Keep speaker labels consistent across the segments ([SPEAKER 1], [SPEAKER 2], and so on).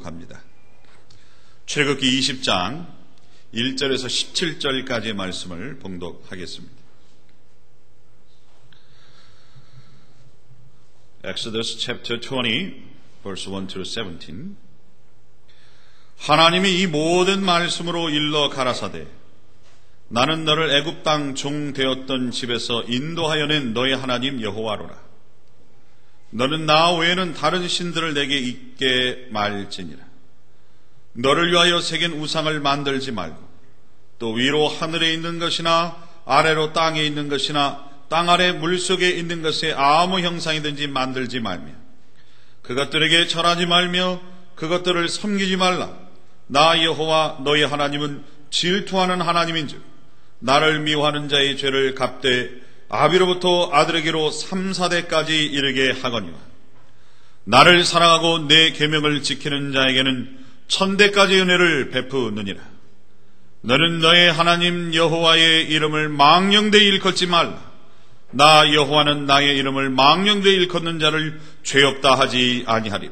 [SPEAKER 1] 합니다. 출애굽기 20장 1절에서 17절까지의 말씀을 봉독하겠습니다. Exodus chapter 20 verse 1 to 17. 하나님이 이 모든 말씀으로 일러 가라사대 나는 너를 애굽 땅 종 되었던 집에서 인도하여 낸 너의 하나님 여호와로라. 너는 나 외에는 다른 신들을 내게 있게 말지니라. 너를 위하여 새긴 우상을 만들지 말고 또 위로 하늘에 있는 것이나 아래로 땅에 있는 것이나 땅 아래 물속에 있는 것에 아무 형상이든지 만들지 말며 그것들에게 절하지 말며 그것들을 섬기지 말라. 나 여호와 너의 하나님은 질투하는 하나님인즉 나를 미워하는 자의 죄를 갚되 아비로부터 아들에게로 3, 4대까지 이르게 하거니와 나를 사랑하고 내 계명을 지키는 자에게는 1000대까지 은혜를 베푸느니라. 너는 너의 하나님 여호와의 이름을 망령되이 일컫지 말라. 나 여호와는 나의 이름을 망령되이 일컫는 자를 죄 없다 하지 아니하리라.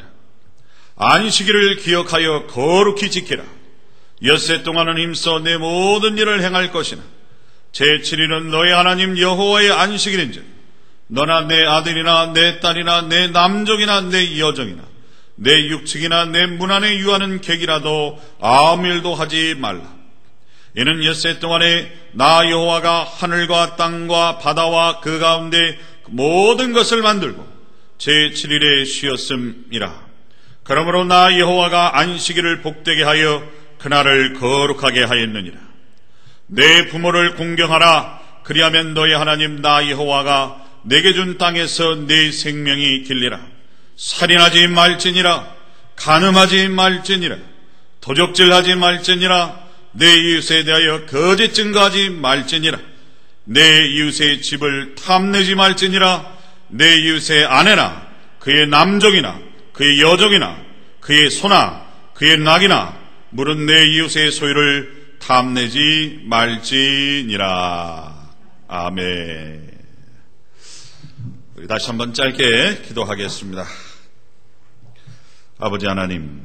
[SPEAKER 1] 안식일을 기억하여 거룩히 지키라. 엿새 동안은 힘써 내 모든 일을 행할 것이나 제7일은 너의 하나님 여호와의 안식일인즉 너나 내 아들이나 내 딸이나 내 남종이나 내 여종이나 내 육축이나 내 문 안에 유하는 객이라도 아무 일도 하지 말라. 이는 엿새 동안에 나 여호와가 하늘과 땅과 바다와 그 가운데 모든 것을 만들고 제7일에 쉬었음이라. 그러므로 나 여호와가 안식일을 복되게 하여 그날을 거룩하게 하였느니라. 내 부모를 공경하라. 그리하면 너의 하나님 나 여호와가 내게 준 땅에서 내 생명이 길리라. 살인하지 말지니라. 간음하지 말지니라. 도적질하지 말지니라. 내 이웃에 대하여 거짓 증거하지 말지니라. 내 이웃의 집을 탐내지 말지니라. 내 이웃의 아내나 그의 남종이나 그의 여종이나 그의 소나 그의 낙이나 물은 내 이웃의 소유를 탐내지 말지니라. 아멘. 우리 다시 한번 짧게 기도하겠습니다. 아버지 하나님,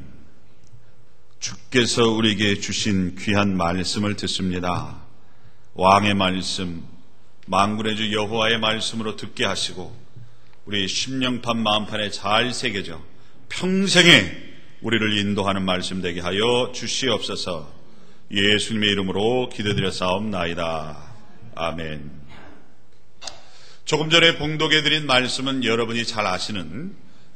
[SPEAKER 1] 주께서 우리에게 주신 귀한 말씀을 듣습니다. 왕의 말씀, 만군의 주 여호와의 말씀으로 듣게 하시고 우리 심령판 마음판에 잘 새겨져 평생에 우리를 인도하는 말씀 되게 하여 주시옵소서. 예수님의 이름으로 기도드렸사옵나이다. 아멘. 조금 전에 봉독해드린 말씀은 여러분이 잘 아시는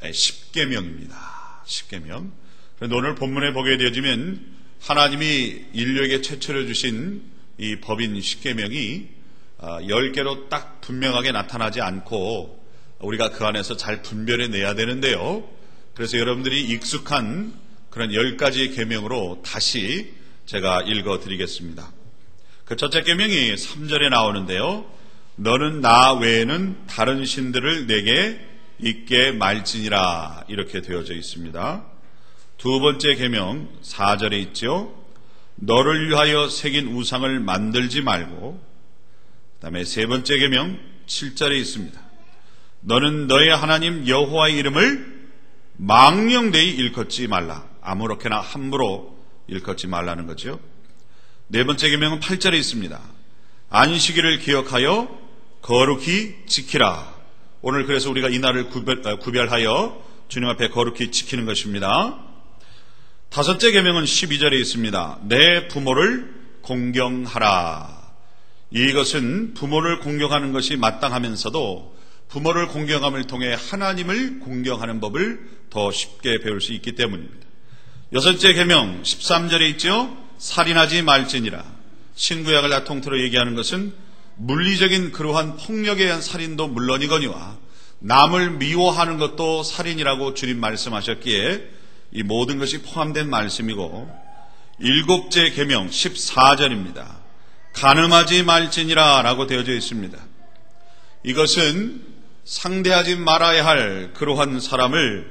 [SPEAKER 1] 십계명입니다. 십계명. 그런데 오늘 본문에 보게 되어지면 하나님이 인류에게 최초로 주신 이 법인 십계명이 10개로 딱 분명하게 나타나지 않고 우리가 그 안에서 잘 분별해내야 되는데요. 그래서 여러분들이 익숙한 그런 10가지 계명으로 다시 제가 읽어드리겠습니다. 그 첫째 계명이 3절에 나오는데요. 너는 나 외에는 다른 신들을 내게 있게 말지니라 이렇게 되어져 있습니다. 두 번째 계명 4절에 있죠. 너를 위하여 새긴 우상을 만들지 말고, 그 다음에 세 번째 계명 7절에 있습니다. 너는 너의 하나님 여호와의 이름을 망령되이 일컫지 말라. 아무렇게나 함부로 일컫지 말라는 거죠. 네 번째 계명은 8절에 있습니다. 안식일을 기억하여 거룩히 지키라. 오늘 그래서 우리가 이 날을 구별하여 주님 앞에 거룩히 지키는 것입니다. 다섯째 계명은 12절에 있습니다. 내 부모를 공경하라. 이것은 부모를 공경하는 것이 마땅하면서도 부모를 공경함을 통해 하나님을 공경하는 법을 더 쉽게 배울 수 있기 때문입니다. 여섯째 계명 13절에 있죠. 살인하지 말지니라. 신구약을 다 통틀어 얘기하는 것은 물리적인 그러한 폭력에 의한 살인도 물론이거니와 남을 미워하는 것도 살인이라고 주님 말씀하셨기에 이 모든 것이 포함된 말씀이고, 일곱째 계명 14절입니다. 간음하지 말지니라 라고 되어져 있습니다. 이것은 상대하지 말아야 할 그러한 사람을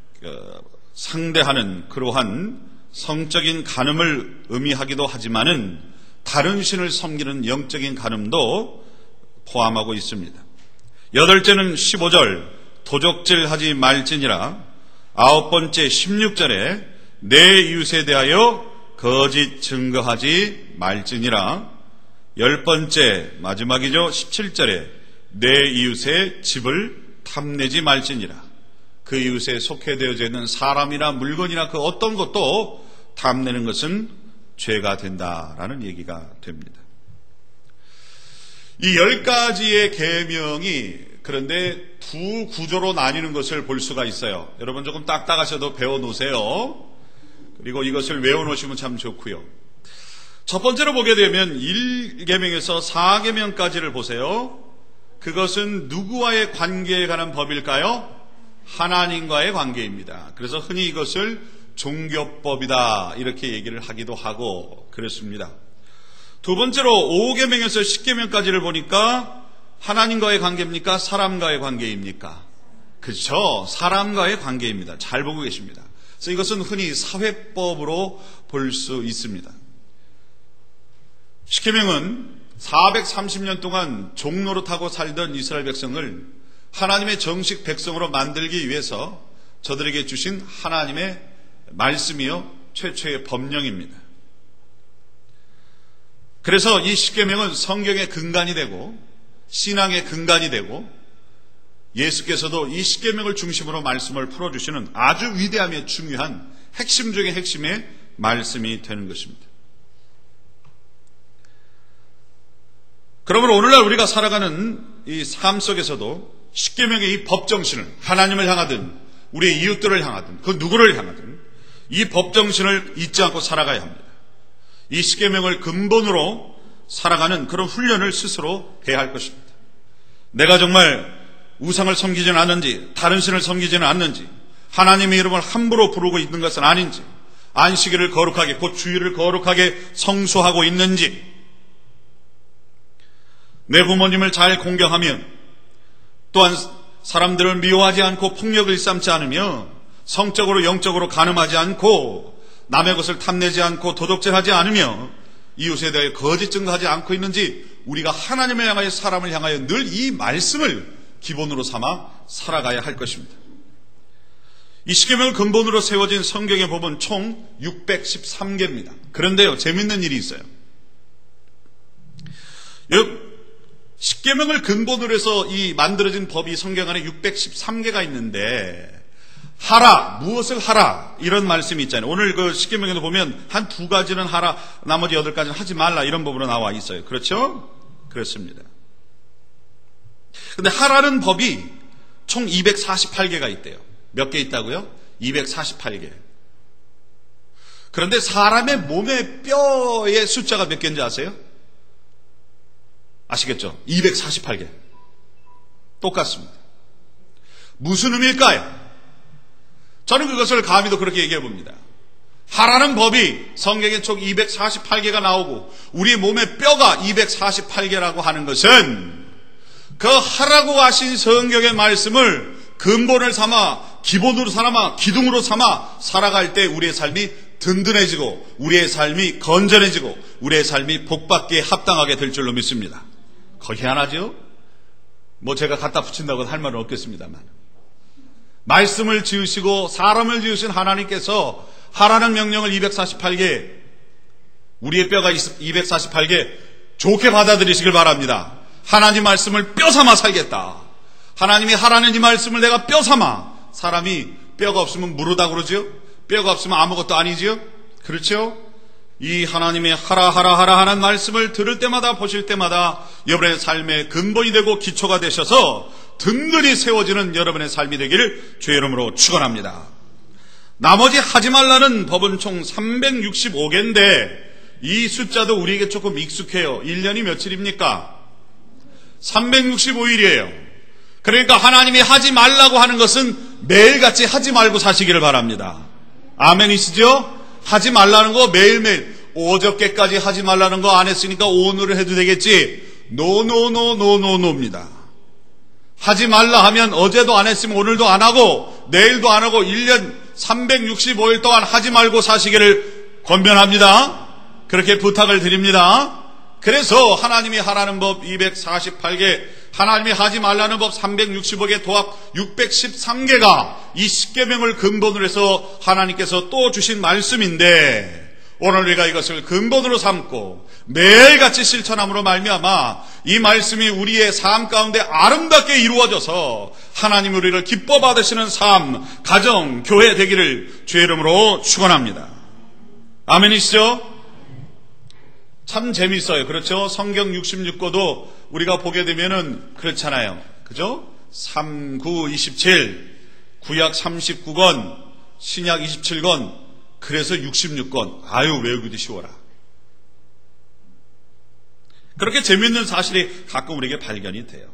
[SPEAKER 1] 상대하는 그러한 성적인 간음을 의미하기도 하지만은 다른 신을 섬기는 영적인 간음도 포함하고 있습니다. 여덟째는 15절 도적질하지 말지니라. 아홉 번째 16절에 내 이웃에 대하여 거짓 증거하지 말지니라. 10번째 마지막이죠. 17절에 내 이웃의 집을 탐내지 말지니라. 그 이웃에 속해되어져 있는 사람이나 물건이나 그 어떤 것도 탐내는 것은 죄가 된다라는 얘기가 됩니다. 이 10가지의 계명이 그런데 두 구조로 나뉘는 것을 볼 수가 있어요. 여러분 조금 딱딱하셔도 배워놓으세요. 그리고 이것을 외워놓으시면 참 좋고요. 첫 번째로 보게 되면 1계명에서 4계명까지를 보세요. 그것은 누구와의 관계에 관한 법일까요? 하나님과의 관계입니다. 그래서 흔히 이것을 종교법이다 이렇게 얘기를 하기도 하고 그렇습니다. 두 번째로 5계명에서 10계명까지를 보니까 하나님과의 관계입니까? 사람과의 관계입니까? 그렇죠. 사람과의 관계입니다. 잘 보고 계십니다. 그래서 이것은 흔히 사회법으로 볼 수 있습니다. 10계명은 430년 동안 종노릇하고 살던 이스라엘 백성을 하나님의 정식 백성으로 만들기 위해서 저들에게 주신 하나님의 말씀이요 최초의 법령입니다. 그래서 이 10계명은 성경의 근간이 되고 신앙의 근간이 되고 예수께서도 이 10계명을 중심으로 말씀을 풀어주시는 아주 위대하며 중요한 핵심 중의 핵심의 말씀이 되는 것입니다. 그러므로 오늘날 우리가 살아가는 이 삶 속에서도 10계명의 이 법정신을 하나님을 향하든 우리의 이웃들을 향하든 그 누구를 향하든 이 법정신을 잊지 않고 살아가야 합니다. 이 10계명을 근본으로 살아가는 그런 훈련을 스스로 해야 할 것입니다. 내가 정말 우상을 섬기지는 않는지 다른 신을 섬기지는 않는지 하나님의 이름을 함부로 부르고 있는 것은 아닌지 안식일을 거룩하게 곧 주일을 거룩하게 성수하고 있는지 내 부모님을 잘 공경하며 또한 사람들을 미워하지 않고 폭력을 일삼지 않으며 성적으로 영적으로 간음하지 않고 남의 것을 탐내지 않고 도둑질하지 않으며 이웃에 대해 거짓 증거하지 않고 있는지 우리가 하나님을 향하여 사람을 향하여 늘 이 말씀을 기본으로 삼아 살아가야 할 것입니다. 이 10계명을 근본으로 세워진 성경의 법은 총 613개입니다. 그런데요, 재밌는 일이 있어요. 10계명을 근본으로 해서 이 만들어진 법이 성경 안에 613개가 있는데 하라, 무엇을 하라 이런 말씀이 있잖아요. 오늘 그 10계명에도 보면 한 2가지는 하라, 나머지 8가지는 하지 말라 이런 법으로 나와 있어요. 그렇죠? 그렇습니다. 근데 하라는 법이 총 248개가 있대요. 몇 개 있다고요? 248개. 그런데 사람의 몸의 뼈의 숫자가 몇 개인지 아세요? 아시겠죠? 248개. 똑같습니다. 무슨 의미일까요? 저는 그것을 감히도 그렇게 얘기해 봅니다. 하라는 법이 성경에 총 248개가 나오고 우리 몸의 뼈가 248개라고 하는 것은 그 하라고 하신 성경의 말씀을 근본을 삼아 기본으로 삼아 기둥으로 삼아 살아갈 때 우리의 삶이 든든해지고 우리의 삶이 건전해지고 우리의 삶이 복받기에 합당하게 될 줄로 믿습니다. 거기 하나죠? 뭐 제가 갖다 붙인다고 할 말은 없겠습니다만 말씀을 지으시고 사람을 지으신 하나님께서 하라는 명령을 248개 우리의 뼈가 248개 좋게 받아들이시길 바랍니다. 하나님 말씀을 뼈 삼아 살겠다. 하나님이 하라는 이 말씀을 내가 뼈 삼아 사람이 뼈가 없으면 무르다 그러죠? 뼈가 없으면 아무것도 아니죠? 그렇죠? 이 하나님의 하라 하는 말씀을 들을 때마다 보실 때마다 여러분의 삶의 근본이 되고 기초가 되셔서 든든히 세워지는 여러분의 삶이 되기를 주의 이름으로 축원합니다. 나머지 하지 말라는 법은 총 365개인데 이 숫자도 우리에게 조금 익숙해요. 1년이 며칠입니까? 365일이에요. 그러니까 하나님이 하지 말라고 하는 것은 매일같이 하지 말고 사시기를 바랍니다. 아멘이시죠? 하지 말라는 거 매일매일 어저께까지 하지 말라는 거 안 했으니까 오늘은 해도 되겠지. 노노노노노노입니다. 하지 말라 하면 어제도 안 했으면 오늘도 안 하고 내일도 안 하고 1년 365일 동안 하지 말고 사시기를 권면합니다. 그렇게 부탁을 드립니다. 그래서 하나님이 하라는 법 248개 하나님이 하지 말라는 법 365개 도합 613개가 이 십계명을 근본으로 해서 하나님께서 또 주신 말씀인데, 오늘 우리가 이것을 근본으로 삼고 매일같이 실천함으로 말미암아 이 말씀이 우리의 삶 가운데 아름답게 이루어져서 하나님 우리를 기뻐 받으시는 삶, 가정, 교회 되기를 주의 이름으로 축원합니다. 아멘이시죠? 참 재미있어요. 그렇죠? 성경 66권도 우리가 보게 되면은 그렇잖아요. 그죠? 3, 9, 27, 구약 39권, 신약 27권, 그래서 66권. 아유, 외우기도 쉬워라. 그렇게 재미있는 사실이 가끔 우리에게 발견이 돼요.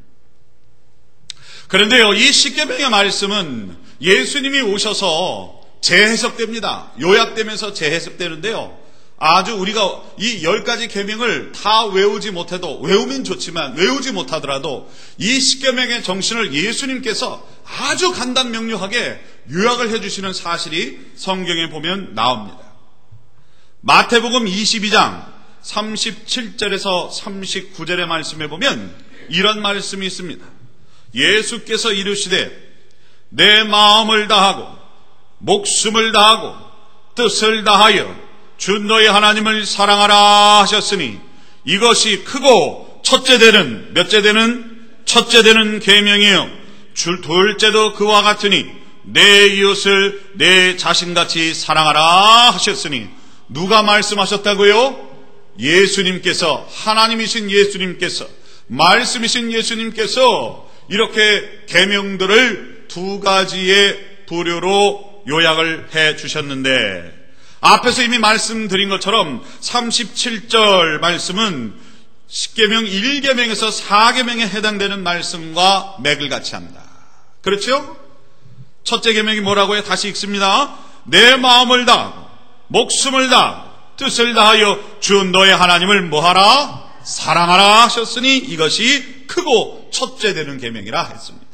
[SPEAKER 1] 그런데요, 이 십계명의 말씀은 예수님이 오셔서 재해석됩니다. 요약되면서 재해석되는데요, 아주 우리가 이 10가지 계명을 다 외우지 못해도, 외우면 좋지만 외우지 못하더라도 이 십계명의 정신을 예수님께서 아주 간단 명료하게 요약을 해주시는 사실이 성경에 보면 나옵니다. 마태복음 22장 37절에서 39절의 말씀에 보면 이런 말씀이 있습니다. 예수께서 이르시되 내 마음을 다하고 목숨을 다하고 뜻을 다하여 주 너의 하나님을 사랑하라 하셨으니 이것이 크고 첫째 되는, 몇째 되는? 첫째 되는 계명이요 둘째도 그와 같으니 내 이웃을 내 자신같이 사랑하라 하셨으니, 누가 말씀하셨다고요? 예수님께서, 하나님이신 예수님께서, 말씀이신 예수님께서 이렇게 계명들을 두 가지의 부류로 요약을 해 주셨는데, 앞에서 이미 말씀드린 것처럼 37절 말씀은 십계명 1계명에서 4계명에 해당되는 말씀과 맥을 같이 합니다. 그렇죠? 첫째 계명이 뭐라고요? 다시 읽습니다. 내 마음을 다하고 목숨을 다하고 뜻을 다하여 주 너의 하나님을 뭐하라? 사랑하라 하셨으니 이것이 크고 첫째 되는 계명이라 했습니다.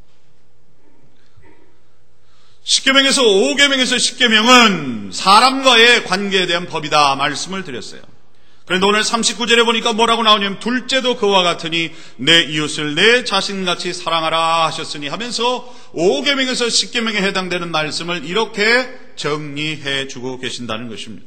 [SPEAKER 1] 십계명에서 5계명에서 10계명은 사람과의 관계에 대한 법이다 말씀을 드렸어요. 그런데 오늘 39절에 보니까 뭐라고 나오냐면 둘째도 그와 같으니 내 이웃을 내 자신같이 사랑하라 하셨으니 하면서 5계명에서 10계명에 해당되는 말씀을 이렇게 정리해 주고 계신다는 것입니다.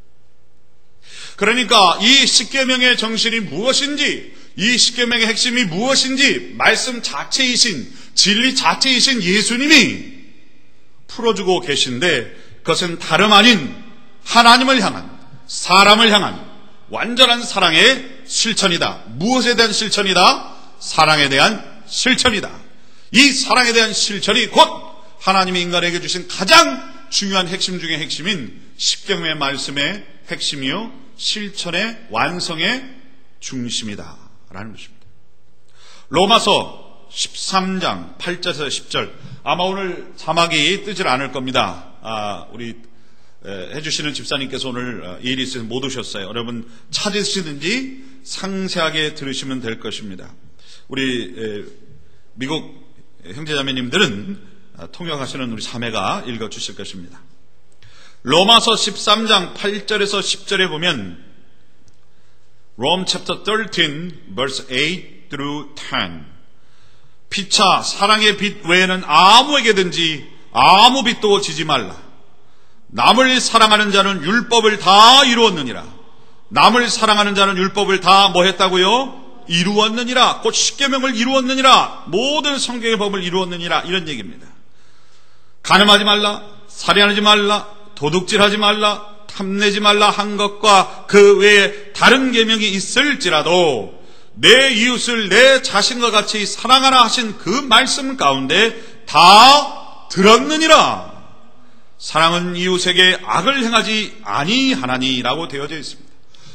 [SPEAKER 1] 그러니까 이 10계명의 정신이 무엇인지, 이 10계명의 핵심이 무엇인지 말씀 자체이신, 진리 자체이신 예수님이 풀어주고 계신데, 그것은 다름 아닌 하나님을 향한, 사람을 향한 완전한 사랑의 실천이다. 무엇에 대한 실천이다? 사랑에 대한 실천이다. 이 사랑에 대한 실천이 곧 하나님이 인간에게 주신 가장 중요한 핵심 중의 핵심인 십계명의 말씀의 핵심이요 실천의 완성의 중심이다 라는 것입니다. 로마서 13장 8절에서 10절, 아마 오늘 자막이 뜨질 않을 겁니다. 우리 해주시는 집사님께서 오늘 일이 있어서 못 오셨어요. 여러분 찾으시든지 상세하게 들으시면 될 것입니다. 우리 미국 형제자매님들은 통역하시는 우리 자매가 읽어주실 것입니다. 로마서 13장 8절에서 10절에 보면 Rome chapter 13 verse 8 through 10, 피차 사랑의 빛 외에는 아무에게든지 아무 빛도 지지 말라. 남을 사랑하는 자는 율법을 다 이루었느니라. 남을 사랑하는 자는 율법을 다 뭐 했다고요? 이루었느니라. 곧 십계명을 이루었느니라. 모든 성경의 법을 이루었느니라. 이런 얘기입니다. 간음하지 말라, 살인하지 말라, 도둑질하지 말라, 탐내지 말라 한 것과 그 외에 다른 계명이 있을지라도 내 이웃을 내 자신과 같이 사랑하라 하신 그 말씀 가운데 다 들었느니라. 사랑은 이웃에게 악을 행하지 아니하나니라고 되어져 있습니다.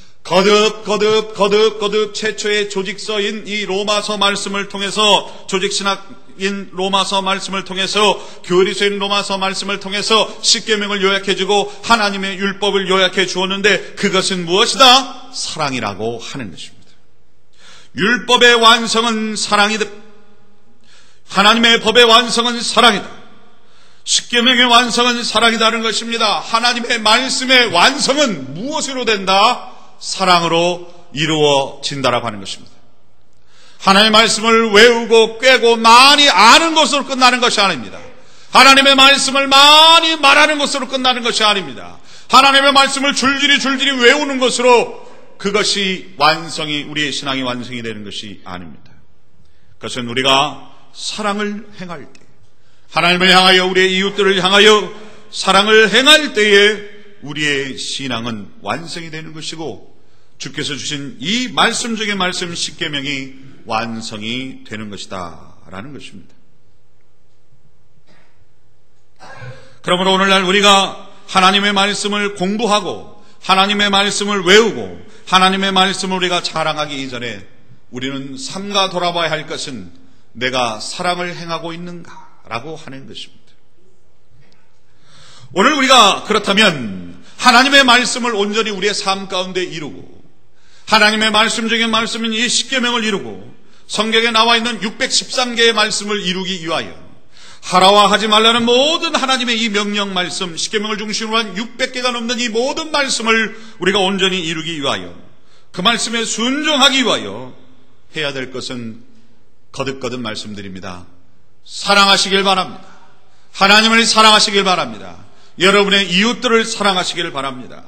[SPEAKER 1] 거듭 최초의 조직서인 이 로마서 말씀을 통해서, 조직신학인 로마서 말씀을 통해서, 교리서인 로마서 말씀을 통해서 십계명을 요약해주고 하나님의 율법을 요약해 주었는데, 그것은 무엇이다? 사랑이라고 하는 것입니다. 율법의 완성은 사랑이다. 하나님의 법의 완성은 사랑이다. 십계명의 완성은 사랑이다는 것입니다. 하나님의 말씀의 완성은 무엇으로 된다? 사랑으로 이루어진다라고 하는 것입니다. 하나님의 말씀을 외우고 꿰고 많이 아는 것으로 끝나는 것이 아닙니다. 하나님의 말씀을 많이 말하는 것으로 끝나는 것이 아닙니다. 하나님의 말씀을 줄줄이 외우는 것으로 그것이 우리의 신앙이 완성이 되는 것이 아닙니다. 그것은 우리가 사랑을 행할 때, 하나님을 향하여 우리의 이웃들을 향하여 사랑을 행할 때에 우리의 신앙은 완성이 되는 것이고, 주께서 주신 이 말씀 중의 말씀 십계명이 완성이 되는 것이다 라는 것입니다. 그러므로 오늘날 우리가 하나님의 말씀을 공부하고 하나님의 말씀을 외우고 하나님의 말씀을 우리가 자랑하기 이전에 우리는 삼가 돌아봐야 할 것은 내가 사랑을 행하고 있는가 라고 하는 것입니다. 오늘 우리가 그렇다면 하나님의 말씀을 온전히 우리의 삶 가운데 이루고 하나님의 말씀 중에 말씀인 이 십계명을 이루고 성경에 나와 있는 613개의 말씀을 이루기 위하여 하라와 하지 말라는 모든 하나님의 이 명령 말씀, 십계명을 중심으로 한 600개가 넘는 이 모든 말씀을 우리가 온전히 이루기 위하여 그 말씀에 순종하기 위하여 해야 될 것은 거듭거듭 말씀드립니다. 사랑하시길 바랍니다. 하나님을 사랑하시길 바랍니다. 여러분의 이웃들을 사랑하시길 바랍니다.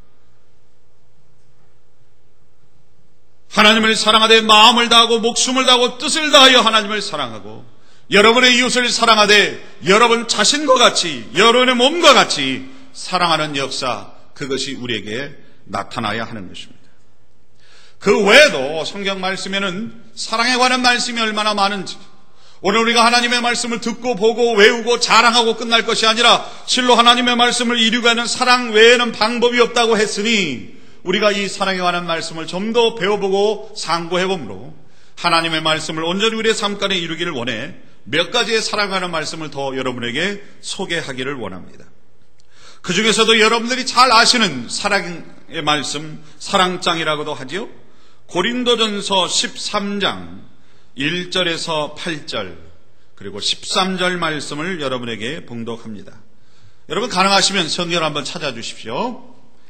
[SPEAKER 1] 하나님을 사랑하되 마음을 다하고 목숨을 다하고 뜻을 다하여 하나님을 사랑하고 여러분의 이웃을 사랑하되 여러분 자신과 같이 여러분의 몸과 같이 사랑하는 역사, 그것이 우리에게 나타나야 하는 것입니다. 그 외에도 성경 말씀에는 사랑에 관한 말씀이 얼마나 많은지, 오늘 우리가 하나님의 말씀을 듣고 보고 외우고 자랑하고 끝날 것이 아니라 실로 하나님의 말씀을 이루게 하는 사랑 외에는 방법이 없다고 했으니 우리가 이 사랑에 관한 말씀을 좀 더 배워보고 상고해보므로 하나님의 말씀을 온전히 우리의 삶 가운데 이루기를 원해 몇 가지의 사랑하는 말씀을 더 여러분에게 소개하기를 원합니다. 그 중에서도 여러분들이 잘 아시는 사랑의 말씀, 사랑장이라고도 하지요. 고린도전서 13장 1절에서 8절 그리고 13절 말씀을 여러분에게 봉독합니다. 여러분 가능하시면 성경을 한번 찾아주십시오.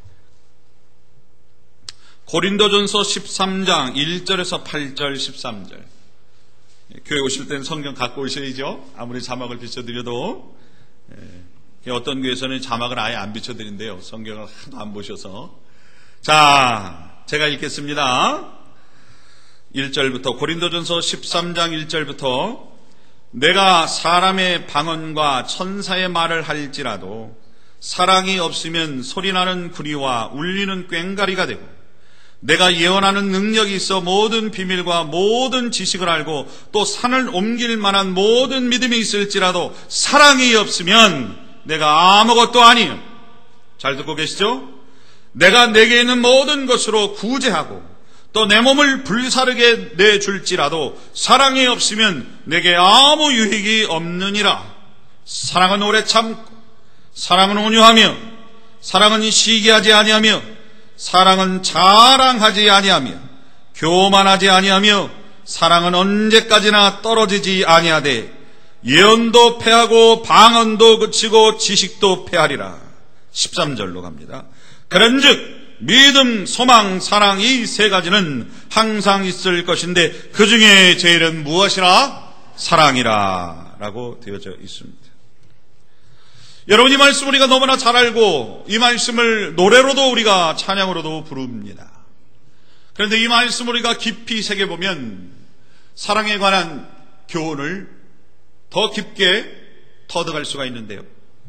[SPEAKER 1] 고린도전서 13장 1절에서 8절 13절. 교회 오실 때는 성경 갖고 오셔야죠. 아무리 자막을 비춰드려도. 어떤 교회에서는 자막을 아예 안 비춰드린대요. 성경을 하도 안 보셔서. 자, 제가 읽겠습니다. 1절부터 고린도전서 13장 1절부터 내가 사람의 방언과 천사의 말을 할지라도 사랑이 없으면 소리나는 구리와 울리는 꽹과리가 되고 내가 예언하는 능력이 있어 모든 비밀과 모든 지식을 알고 또 산을 옮길 만한 모든 믿음이 있을지라도 사랑이 없으면 내가 아무것도 아니요. 잘 듣고 계시죠? 내가 내게 있는 모든 것으로 구제하고 또 내 몸을 불사르게 내줄지라도 사랑이 없으면 내게 아무 유익이 없느니라. 사랑은 오래 참고 사랑은 온유하며 사랑은 시기하지 아니하며 사랑은 자랑하지 아니하며 교만하지 아니하며 사랑은 언제까지나 떨어지지 아니하되 예언도 패하고 방언도 그치고 지식도 패하리라. 13절로 갑니다. 그런즉 믿음, 소망, 사랑 이 세 가지는 항상 있을 것인데 그 중에 제일은 무엇이라? 사랑이라 라고 되어져 있습니다. 여러분, 이 말씀 우리가 너무나 잘 알고 이 말씀을 노래로도 우리가 찬양으로도 부릅니다. 그런데 이 말씀 우리가 깊이 새겨보면 사랑에 관한 교훈을 더 깊게 터득할 수가 있는데요.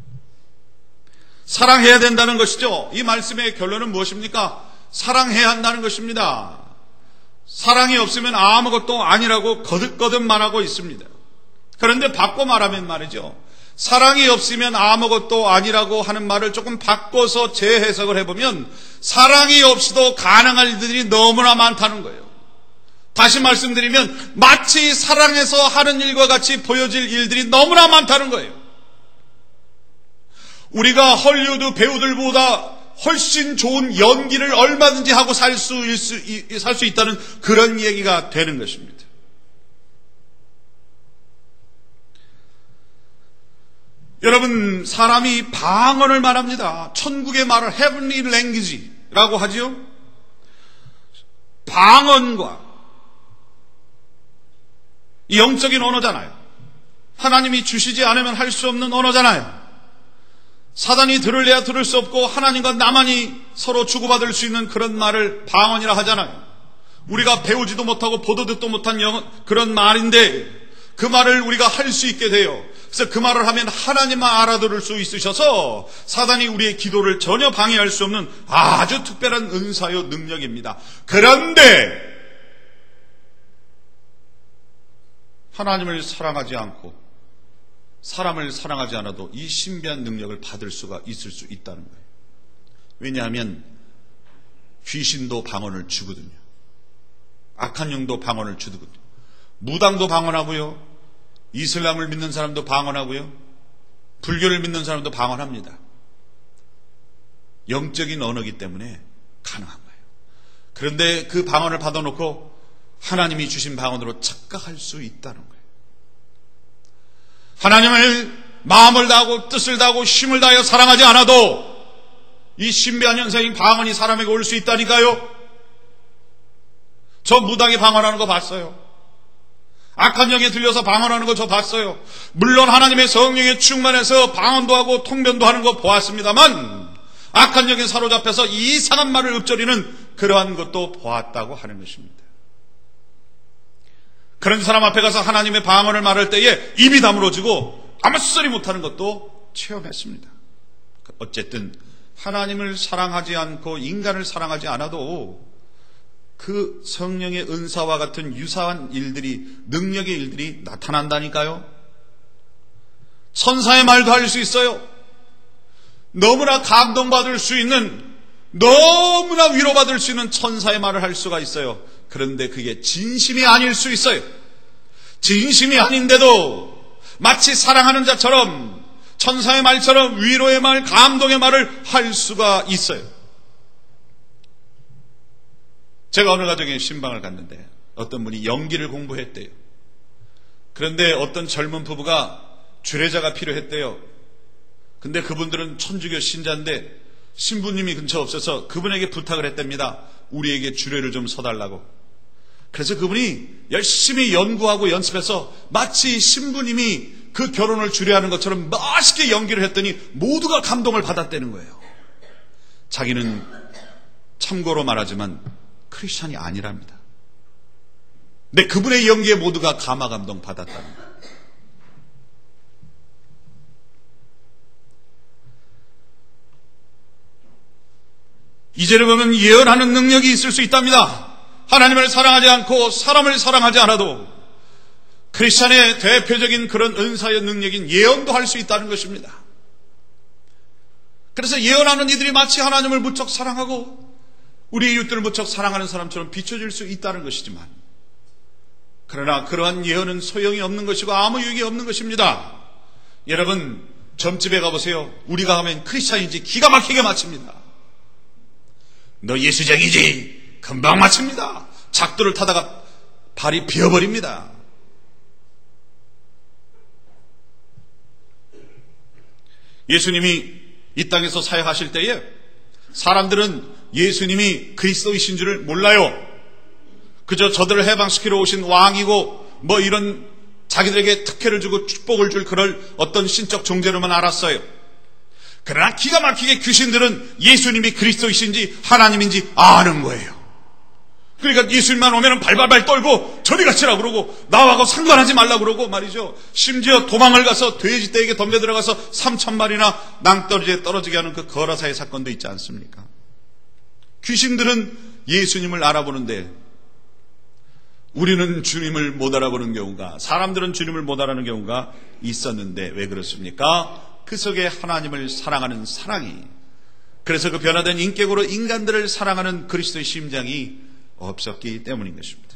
[SPEAKER 1] 사랑해야 된다는 것이죠. 이 말씀의 결론은 무엇입니까? 사랑해야 한다는 것입니다. 사랑이 없으면 아무것도 아니라고 거듭거듭 말하고 있습니다. 그런데 바꿔 말하면 말이죠. 사랑이 없으면 아무것도 아니라고 하는 말을 조금 바꿔서 재해석을 해보면 사랑이 없이도 가능할 일들이 너무나 많다는 거예요. 다시 말씀드리면 마치 사랑해서 하는 일과 같이 보여질 일들이 너무나 많다는 거예요. 우리가 헐리우드 배우들보다 훨씬 좋은 연기를 얼마든지 하고 살 수 있다는 그런 얘기가 되는 것입니다. 여러분, 사람이 방언을 말합니다. 천국의 말을 heavenly language라고 하죠. 방언과 이 영적인 언어잖아요. 하나님이 주시지 않으면 할 수 없는 언어잖아요. 사단이 들을래야 들을 수 없고 하나님과 나만이 서로 주고받을 수 있는 그런 말을 방언이라 하잖아요. 우리가 배우지도 못하고 보도 듣도 못한 그런 말인데 그 말을 우리가 할 수 있게 돼요. 그래서 그 말을 하면 하나님만 알아들을 수 있으셔서 사단이 우리의 기도를 전혀 방해할 수 없는 아주 특별한 은사요 능력입니다. 그런데 하나님을 사랑하지 않고 사람을 사랑하지 않아도 이 신비한 능력을 받을 수가 있을 수 있다는 거예요. 왜냐하면 귀신도 방언을 주거든요. 악한 영도 방언을 주거든요. 무당도 방언하고요, 이슬람을 믿는 사람도 방언하고요, 불교를 믿는 사람도 방언합니다. 영적인 언어이기 때문에 가능한 거예요. 그런데 그 방언을 받아놓고 하나님이 주신 방언으로 착각할 수 있다는 거예요. 하나님을 마음을 다하고 뜻을 다하고 힘을 다하여 사랑하지 않아도 이 신비한 현상인 방언이 사람에게 올 수 있다니까요. 저 무당이 방언하는 거 봤어요. 악한 영에 들려서 방언하는 거 저 봤어요. 물론 하나님의 성령에 충만해서 방언도 하고 통변도 하는 거 보았습니다만 악한 영에 사로잡혀서 이상한 말을 읊조리는 그러한 것도 보았다고 하는 것입니다. 그런 사람 앞에 가서 하나님의 방언을 말할 때에 입이 다물어지고 아무 소리 못하는 것도 체험했습니다. 어쨌든 하나님을 사랑하지 않고 인간을 사랑하지 않아도 그 성령의 은사와 같은 유사한 일들이, 능력의 일들이 나타난다니까요. 천사의 말도 할 수 있어요. 너무나 감동받을 수 있는, 너무나 위로받을 수 있는 천사의 말을 할 수가 있어요. 그런데 그게 진심이 아닐 수 있어요. 진심이 아닌데도 마치 사랑하는 자처럼 천사의 말처럼 위로의 말, 감동의 말을 할 수가 있어요. 제가 어느 가정에 신방을 갔는데 어떤 분이 연기를 공부했대요. 그런데 어떤 젊은 부부가 주례자가 필요했대요. 근데 그분들은 천주교 신자인데 신부님이 근처 없어서 그분에게 부탁을 했답니다. 우리에게 주례를 좀 서달라고. 그래서 그분이 열심히 연구하고 연습해서 마치 신부님이 그 결혼을 주례하는 것처럼 멋있게 연기를 했더니 모두가 감동을 받았다는 거예요. 자기는 참고로 말하지만 크리스찬이 아니랍니다. 근데 그분의 연기에 모두가 감화감동 받았다는 거예요. 이제를 보면 예언하는 능력이 있을 수 있답니다. 하나님을 사랑하지 않고 사람을 사랑하지 않아도 크리스찬의 대표적인 그런 은사의 능력인 예언도 할 수 있다는 것입니다. 그래서 예언하는 이들이 마치 하나님을 무척 사랑하고 우리 이웃들을 무척 사랑하는 사람처럼 비춰질 수 있다는 것이지만, 그러나 그러한 예언은 소용이 없는 것이고 아무 유익이 없는 것입니다. 여러분, 점집에 가보세요. 우리가 가면 크리스찬인지 기가 막히게 맞춥니다. 너 예수쟁이지? 금방 맞춥니다. 작두를 타다가 발이 비어버립니다. 예수님이 이 땅에서 사역하실 때에 사람들은 예수님이 그리스도이신 줄을 몰라요. 그저 저들을 해방시키러 오신 왕이고 뭐 이런 자기들에게 특혜를 주고 축복을 줄 그럴 어떤 신적 존재로만 알았어요. 그러나 기가 막히게 귀신들은 예수님이 그리스도이신지 하나님인지 아는 거예요. 그러니까 예수님만 오면 발발발 떨고 저리 가시라 그러고 나하고 상관하지 말라 그러고 말이죠. 심지어 도망을 가서 돼지떼에게 덤벼 들어가서 3,000마리나 낭떠러지에 떨어지게 하는 그 거라사의 사건도 있지 않습니까? 귀신들은 예수님을 알아보는데 우리는 주님을 못 알아보는 경우가, 사람들은 주님을 못 알아보는 경우가 있었는데 왜 그렇습니까? 그 속에 하나님을 사랑하는 사랑이, 그래서 그 변화된 인격으로 인간들을 사랑하는 그리스도의 심장이 없었기 때문인 것입니다.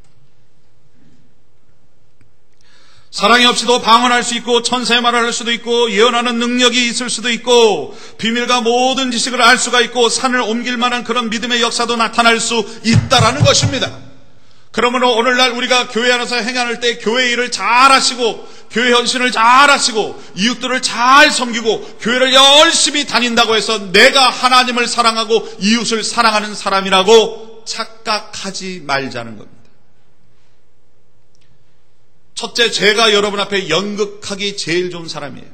[SPEAKER 1] 사랑이 없이도 방언할 수 있고 천사의 말을 할 수도 있고 예언하는 능력이 있을 수도 있고 비밀과 모든 지식을 알 수가 있고 산을 옮길 만한 그런 믿음의 역사도 나타날 수 있다라는 것입니다. 그러므로 오늘날 우리가 교회 안에서 행할 때 교회 일을 잘 하시고 교회 헌신을 잘 하시고 이웃들을 잘 섬기고 교회를 열심히 다닌다고 해서 내가 하나님을 사랑하고 이웃을 사랑하는 사람이라고 착각하지 말자는 겁니다. 첫째, 제가 여러분 앞에 연극하기 제일 좋은 사람이에요.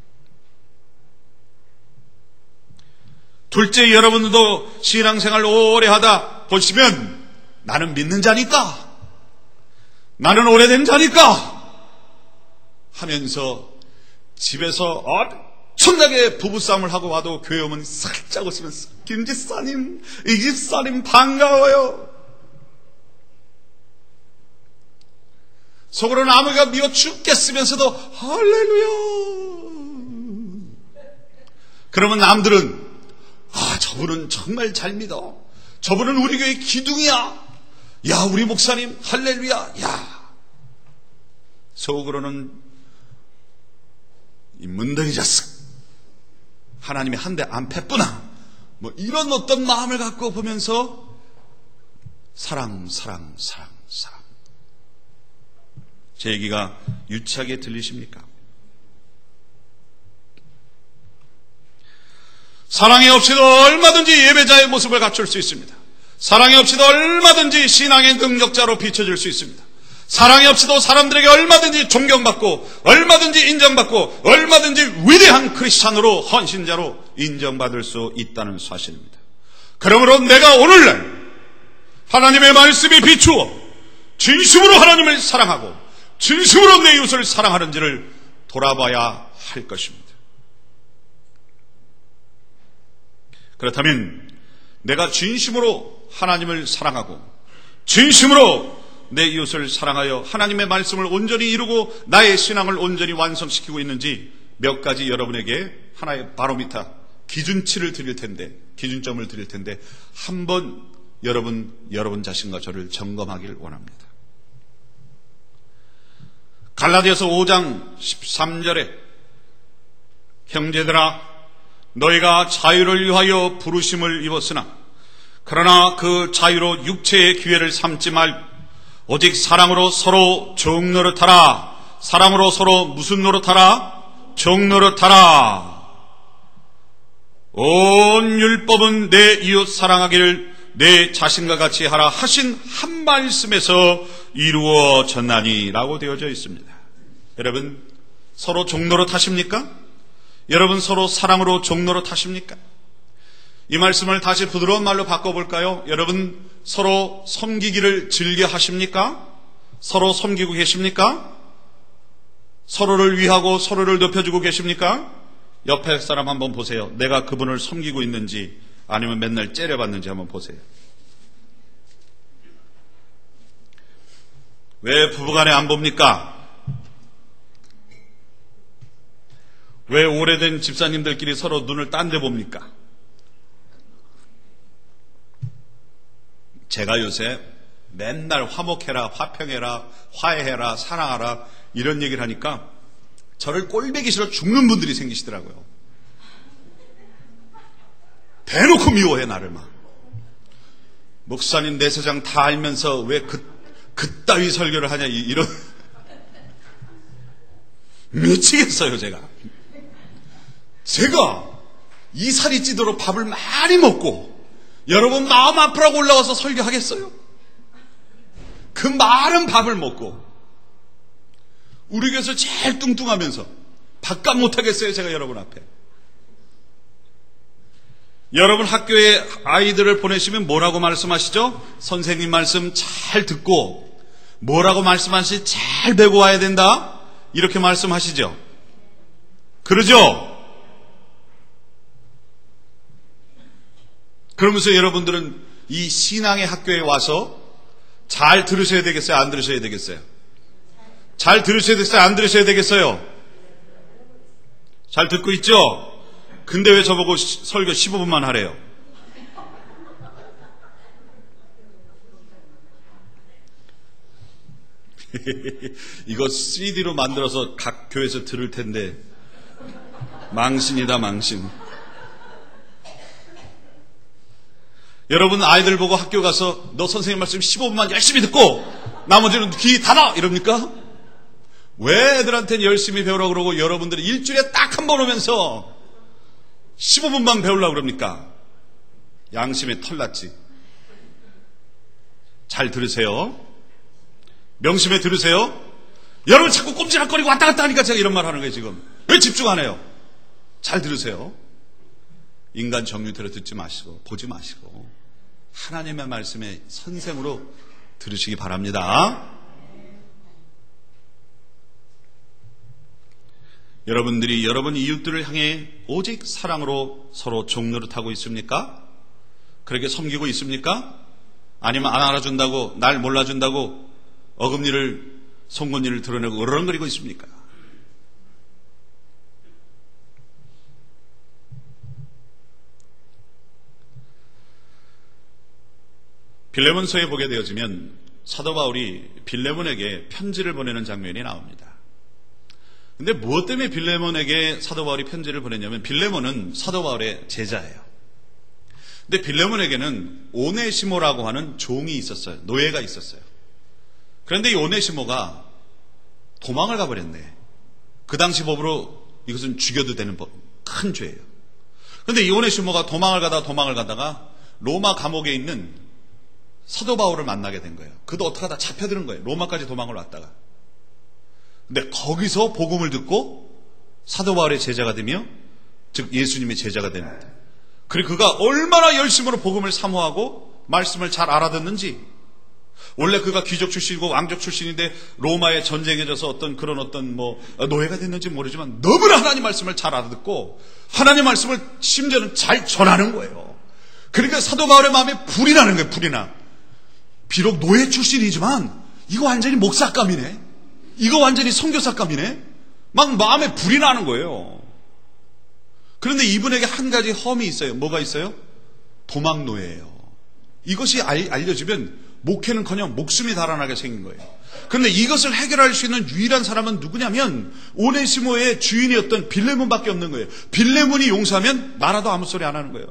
[SPEAKER 1] 둘째, 여러분들도 신앙생활 오래 하다 보시면 나는 믿는 자니까, 나는 오래된 자니까 하면서 집에서 엄청나게 부부싸움을 하고 와도 교회 오면 살짝 웃으면서 김집사님, 이집사님 반가워요. 속으로는 아무가 미워 죽겠으면서도 할렐루야. 그러면 남들은 저분은 정말 잘 믿어. 저분은 우리 교회 기둥이야. 야, 우리 목사님 할렐루야. 야. 속으로는 이 문둥이 자식, 하나님이 한 대 안 패뿌나, 뭐 이런 어떤 마음을 갖고 보면서 사랑. 제 얘기가 유치하게 들리십니까? 사랑이 없이도 얼마든지 예배자의 모습을 갖출 수 있습니다. 사랑이 없이도 얼마든지 신앙의 능력자로 비춰질 수 있습니다. 사랑이 없이도 사람들에게 얼마든지 존경받고, 얼마든지 인정받고, 얼마든지 위대한 크리스찬으로, 헌신자로 인정받을 수 있다는 사실입니다. 그러므로 내가 오늘날 하나님의 말씀이 비추어 진심으로 하나님을 사랑하고 진심으로 내 이웃을 사랑하는지를 돌아봐야 할 것입니다. 그렇다면 내가 진심으로 하나님을 사랑하고 진심으로 내 이웃을 사랑하여 하나님의 말씀을 온전히 이루고 나의 신앙을 온전히 완성시키고 있는지 몇 가지 여러분에게 하나의 바로미터, 기준치를 드릴 텐데, 기준점을 드릴 텐데 한번 여러분 자신과 저를 점검하길 원합니다. 갈라디아서 5장 13절에 형제들아, 너희가 자유를 위하여 부르심을 입었으나 그러나 그 자유로 육체의 기회를 삼지 말고 오직 사랑으로 서로 종 노릇하라. 사랑으로 서로 무슨 노릇하라? 종 노릇하라. 온 율법은 내 이웃 사랑하기를 내 자신과 같이 하라 하신 한 말씀에서 이루어졌나니 라고 되어져 있습니다. 여러분, 서로 종 노릇하십니까? 여러분, 서로 사랑으로 종 노릇하십니까? 이 말씀을 다시 부드러운 말로 바꿔볼까요? 여러분, 서로 섬기기를 즐겨 하십니까? 서로 섬기고 계십니까? 서로를 위하고 서로를 높여주고 계십니까? 옆에 사람 한번 보세요. 내가 그분을 섬기고 있는지 아니면 맨날 째려봤는지 한번 보세요. 왜 부부간에 안 봅니까? 왜 오래된 집사님들끼리 서로 눈을 딴 데 봅니까? 제가 요새 맨날 화목해라, 화평해라, 화해해라, 사랑하라 이런 얘기를 하니까 저를 꼴보기 싫어 죽는 분들이 생기시더라고요. 대놓고 미워해, 나를 막. 목사님 내 세상 다 알면서 왜 그따위 설교를 하냐, 이런. 미치겠어요, 제가 이 살이 찌도록 밥을 많이 먹고 여러분 마음 아프라고 올라와서 설교하겠어요? 그 많은 밥을 먹고 우리 교회에서 제일 뚱뚱하면서 밥값 못하겠어요, 제가 여러분 앞에. 여러분 학교에 아이들을 보내시면 뭐라고 말씀하시죠? 선생님 말씀 잘 듣고 뭐라고 말씀하시지 잘 배고 와야 된다, 이렇게 말씀하시죠? 그러죠? 그러면서 여러분들은 이 신앙의 학교에 와서 잘 들으셔야 되겠어요? 안 들으셔야 되겠어요? 잘 들으셔야 되겠어요? 안 들으셔야 되겠어요? 잘 듣고 있죠? 근데 왜 저보고 설교 15분만 하래요? 이거 CD로 만들어서 각 교회에서 들을 텐데 망신이다, 망신. 여러분 아이들 보고 학교 가서 너 선생님 말씀 15분만 열심히 듣고 나머지는 귀 닫아 이럽니까? 왜 애들한테는 열심히 배우라고 그러고 여러분들이 일주일에 딱 한 번 오면서 15분만 배우려고 그럽니까? 양심에 털났지. 잘 들으세요. 명심해 들으세요. 여러분 자꾸 꼼지락거리고 왔다 갔다 하니까 제가 이런 말 하는 거예요, 지금. 왜 집중 안 해요? 잘 들으세요. 인간 정류대로 듣지 마시고, 보지 마시고, 하나님의 말씀에 선생으로 들으시기 바랍니다. 여러분들이 여러분 이웃들을 향해 오직 사랑으로 서로 종노릇하고 있습니까? 그렇게 섬기고 있습니까? 아니면 안 알아준다고, 날 몰라준다고 어금니를, 송곳니를 드러내고 으르렁거리고 있습니까? 빌레몬서에 보게 되어지면 사도 바울이 빌레몬에게 편지를 보내는 장면이 나옵니다. 근데 무엇 때문에 빌레몬에게 사도 바울이 편지를 보냈냐면 빌레몬은 사도 바울의 제자예요. 근데 빌레몬에게는 오네시모라고 하는 종이 있었어요. 노예가 있었어요. 그런데 이 오네시모가 도망을 가버렸네. 그 당시 법으로 이것은 죽여도 되는 법, 큰 죄예요. 그런데 이 오네시모가 도망을 가다가 로마 감옥에 있는 사도 바울을 만나게 된 거예요. 그도 어떻게 하다 잡혀드는 거예요. 로마까지 도망을 왔다가. 근데 거기서 복음을 듣고 사도 바울의 제자가 되며, 즉 예수님의 제자가 됩니다. 그리고 그가 얼마나 열심으로 복음을 사모하고 말씀을 잘 알아듣는지. 원래 그가 귀족 출신이고 왕족 출신인데 로마에 전쟁에 져서 어떤 노예가 됐는지 모르지만 너무나 하나님 말씀을 잘 알아듣고 하나님 말씀을 심지어는 잘 전하는 거예요. 그러니까 사도 바울의 마음에 불이 나는 거예요. 불이 나. 비록 노예 출신이지만 이거 완전히 목사감이네. 이거 완전히 선교사감이네. 막 마음에 불이 나는 거예요. 그런데 이분에게 한 가지 험이 있어요. 뭐가 있어요? 도망노예예요. 이것이 알려지면 목회는커녕 목숨이 달아나게 생긴 거예요. 그런데 이것을 해결할 수 있는 유일한 사람은 누구냐면 오네시모의 주인이었던 빌레몬밖에 없는 거예요. 빌레몬이 용서하면 나라도 아무 소리 안 하는 거예요.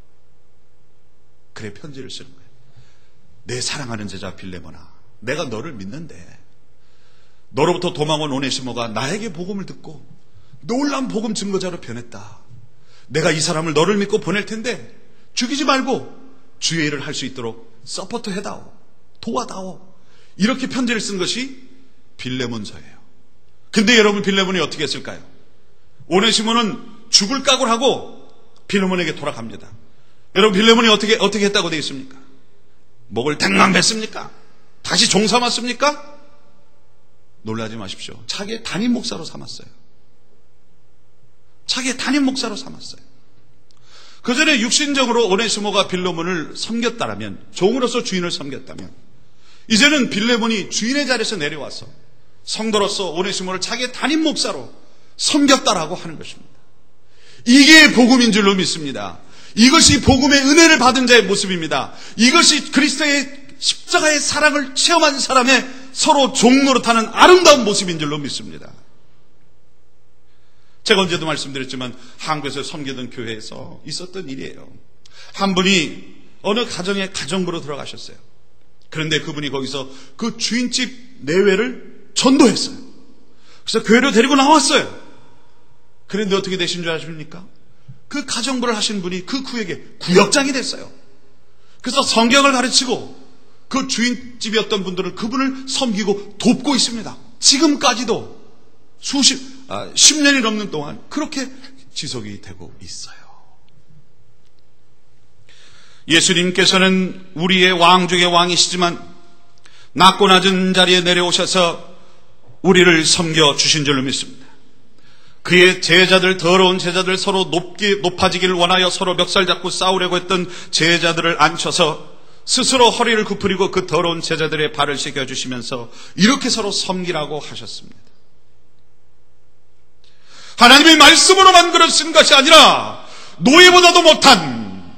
[SPEAKER 1] 그래 편지를 쓰는 거예요. 내 사랑하는 제자 빌레몬아, 내가 너를 믿는데 너로부터 도망온 오네시모가 나에게 복음을 듣고 놀라운 복음 증거자로 변했다. 내가 이 사람을 너를 믿고 보낼 텐데 죽이지 말고 주의 일을 할 수 있도록 서포트 해다오, 도와다오. 이렇게 편지를 쓴 것이 빌레몬서예요. 근데 여러분 빌레몬이 어떻게 했을까요? 오네시모는 죽을 각오를 하고 빌레몬에게 돌아갑니다. 여러분 빌레몬이 어떻게 했다고 되어 있습니까? 목을 댕강 뱉습니까? 다시 종 삼았습니까? 놀라지 마십시오. 자기의 담임 목사로 삼았어요. 자기의 담임 목사로 삼았어요. 그 전에 육신적으로 오네시모가 빌레몬을 섬겼다라면, 종으로서 주인을 섬겼다면, 이제는 빌레몬이 주인의 자리에서 내려와서 성도로서 오네시모를 자기의 담임 목사로 섬겼다라고 하는 것입니다. 이게 복음인 줄로 믿습니다. 이것이 복음의 은혜를 받은 자의 모습입니다. 이것이 그리스도의 십자가의 사랑을 체험한 사람의 서로 종노릇하는 아름다운 모습인 줄로 믿습니다. 제가 언제도 말씀드렸지만 한국에서 섬기던 교회에서 있었던 일이에요. 한 분이 어느 가정에 가정부로 들어가셨어요. 그런데 그분이 거기서 그 주인집 내외를 전도했어요. 그래서 교회로 데리고 나왔어요. 그런데 어떻게 되신 줄 아십니까? 그 가정부를 하신 분이 그 구역의 구역장이 됐어요. 그래서 성경을 가르치고 그 주인집이었던 분들은 그분을 섬기고 돕고 있습니다. 지금까지도 10년이 넘는 동안 그렇게 지속이 되고 있어요. 예수님께서는 우리의 왕 중의 왕이시지만 낮고 낮은 자리에 내려오셔서 우리를 섬겨주신 줄로 믿습니다. 그의 제자들, 더러운 제자들, 서로 높아지기를 원하여 서로 멱살 잡고 싸우려고 했던 제자들을 앉혀서 스스로 허리를 굽히고 그 더러운 제자들의 발을 씻겨주시면서 이렇게 서로 섬기라고 하셨습니다. 하나님의 말씀으로만 그러신 것이 아니라 노예보다도 못한,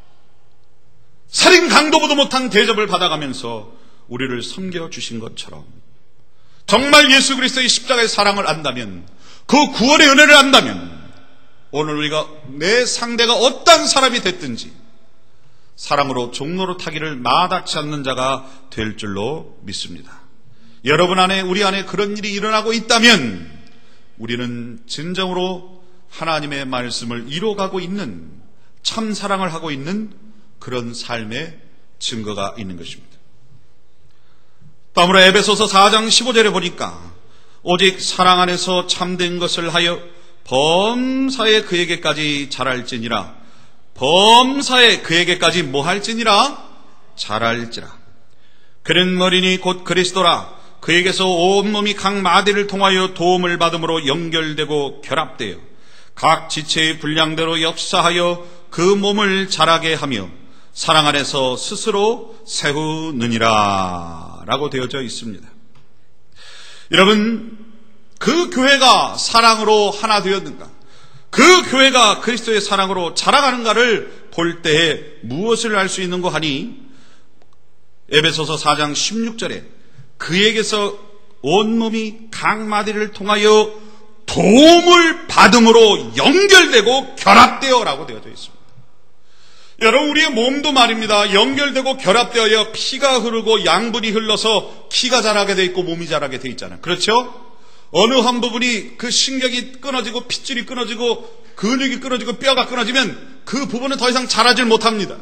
[SPEAKER 1] 살인 강도보다 못한 대접을 받아가면서 우리를 섬겨주신 것처럼 정말 예수 그리스도의 십자가의 사랑을 안다면, 그 구원의 은혜를 안다면 오늘 우리가 내 상대가 어떤 사람이 됐든지 사랑으로 종노릇하기를 마다치 않는 자가 될 줄로 믿습니다. 여러분 안에, 우리 안에 그런 일이 일어나고 있다면 우리는 진정으로 하나님의 말씀을 이뤄가고 있는, 참 사랑을 하고 있는 그런 삶의 증거가 있는 것입니다. 다음으로 에베소서 4장 15절에 보니까 오직 사랑 안에서 참된 것을 하여 범사에 그에게까지 자랄지니라. 범사에 그에게까지 뭐 할지니라? 자랄지라. 그는 머리니 곧 그리스도라. 그에게서 온몸이 각 마디를 통하여 도움을 받음으로 연결되고 결합되어 각 지체의 분량대로 역사하여 그 몸을 자라게 하며 사랑 안에서 스스로 세우느니라 라고 되어져 있습니다. 여러분, 그 교회가 사랑으로 하나 되었는가, 그 교회가 그리스도의 사랑으로 자라가는가를 볼 때에 무엇을 알 수 있는고 하니, 에베소서 4장 16절에 그에게서 온몸이 각 마디를 통하여 도움을 받음으로 연결되고 결합되어 라고 되어져 있습니다. 여러분, 우리의 몸도 말입니다. 연결되고 결합되어 피가 흐르고 양분이 흘러서 키가 자라게 돼 있고 몸이 자라게 돼 있잖아요. 그렇죠? 어느 한 부분이 그 신경이 끊어지고 핏줄이 끊어지고 근육이 끊어지고 뼈가 끊어지면 그 부분은 더 이상 자라질 못합니다.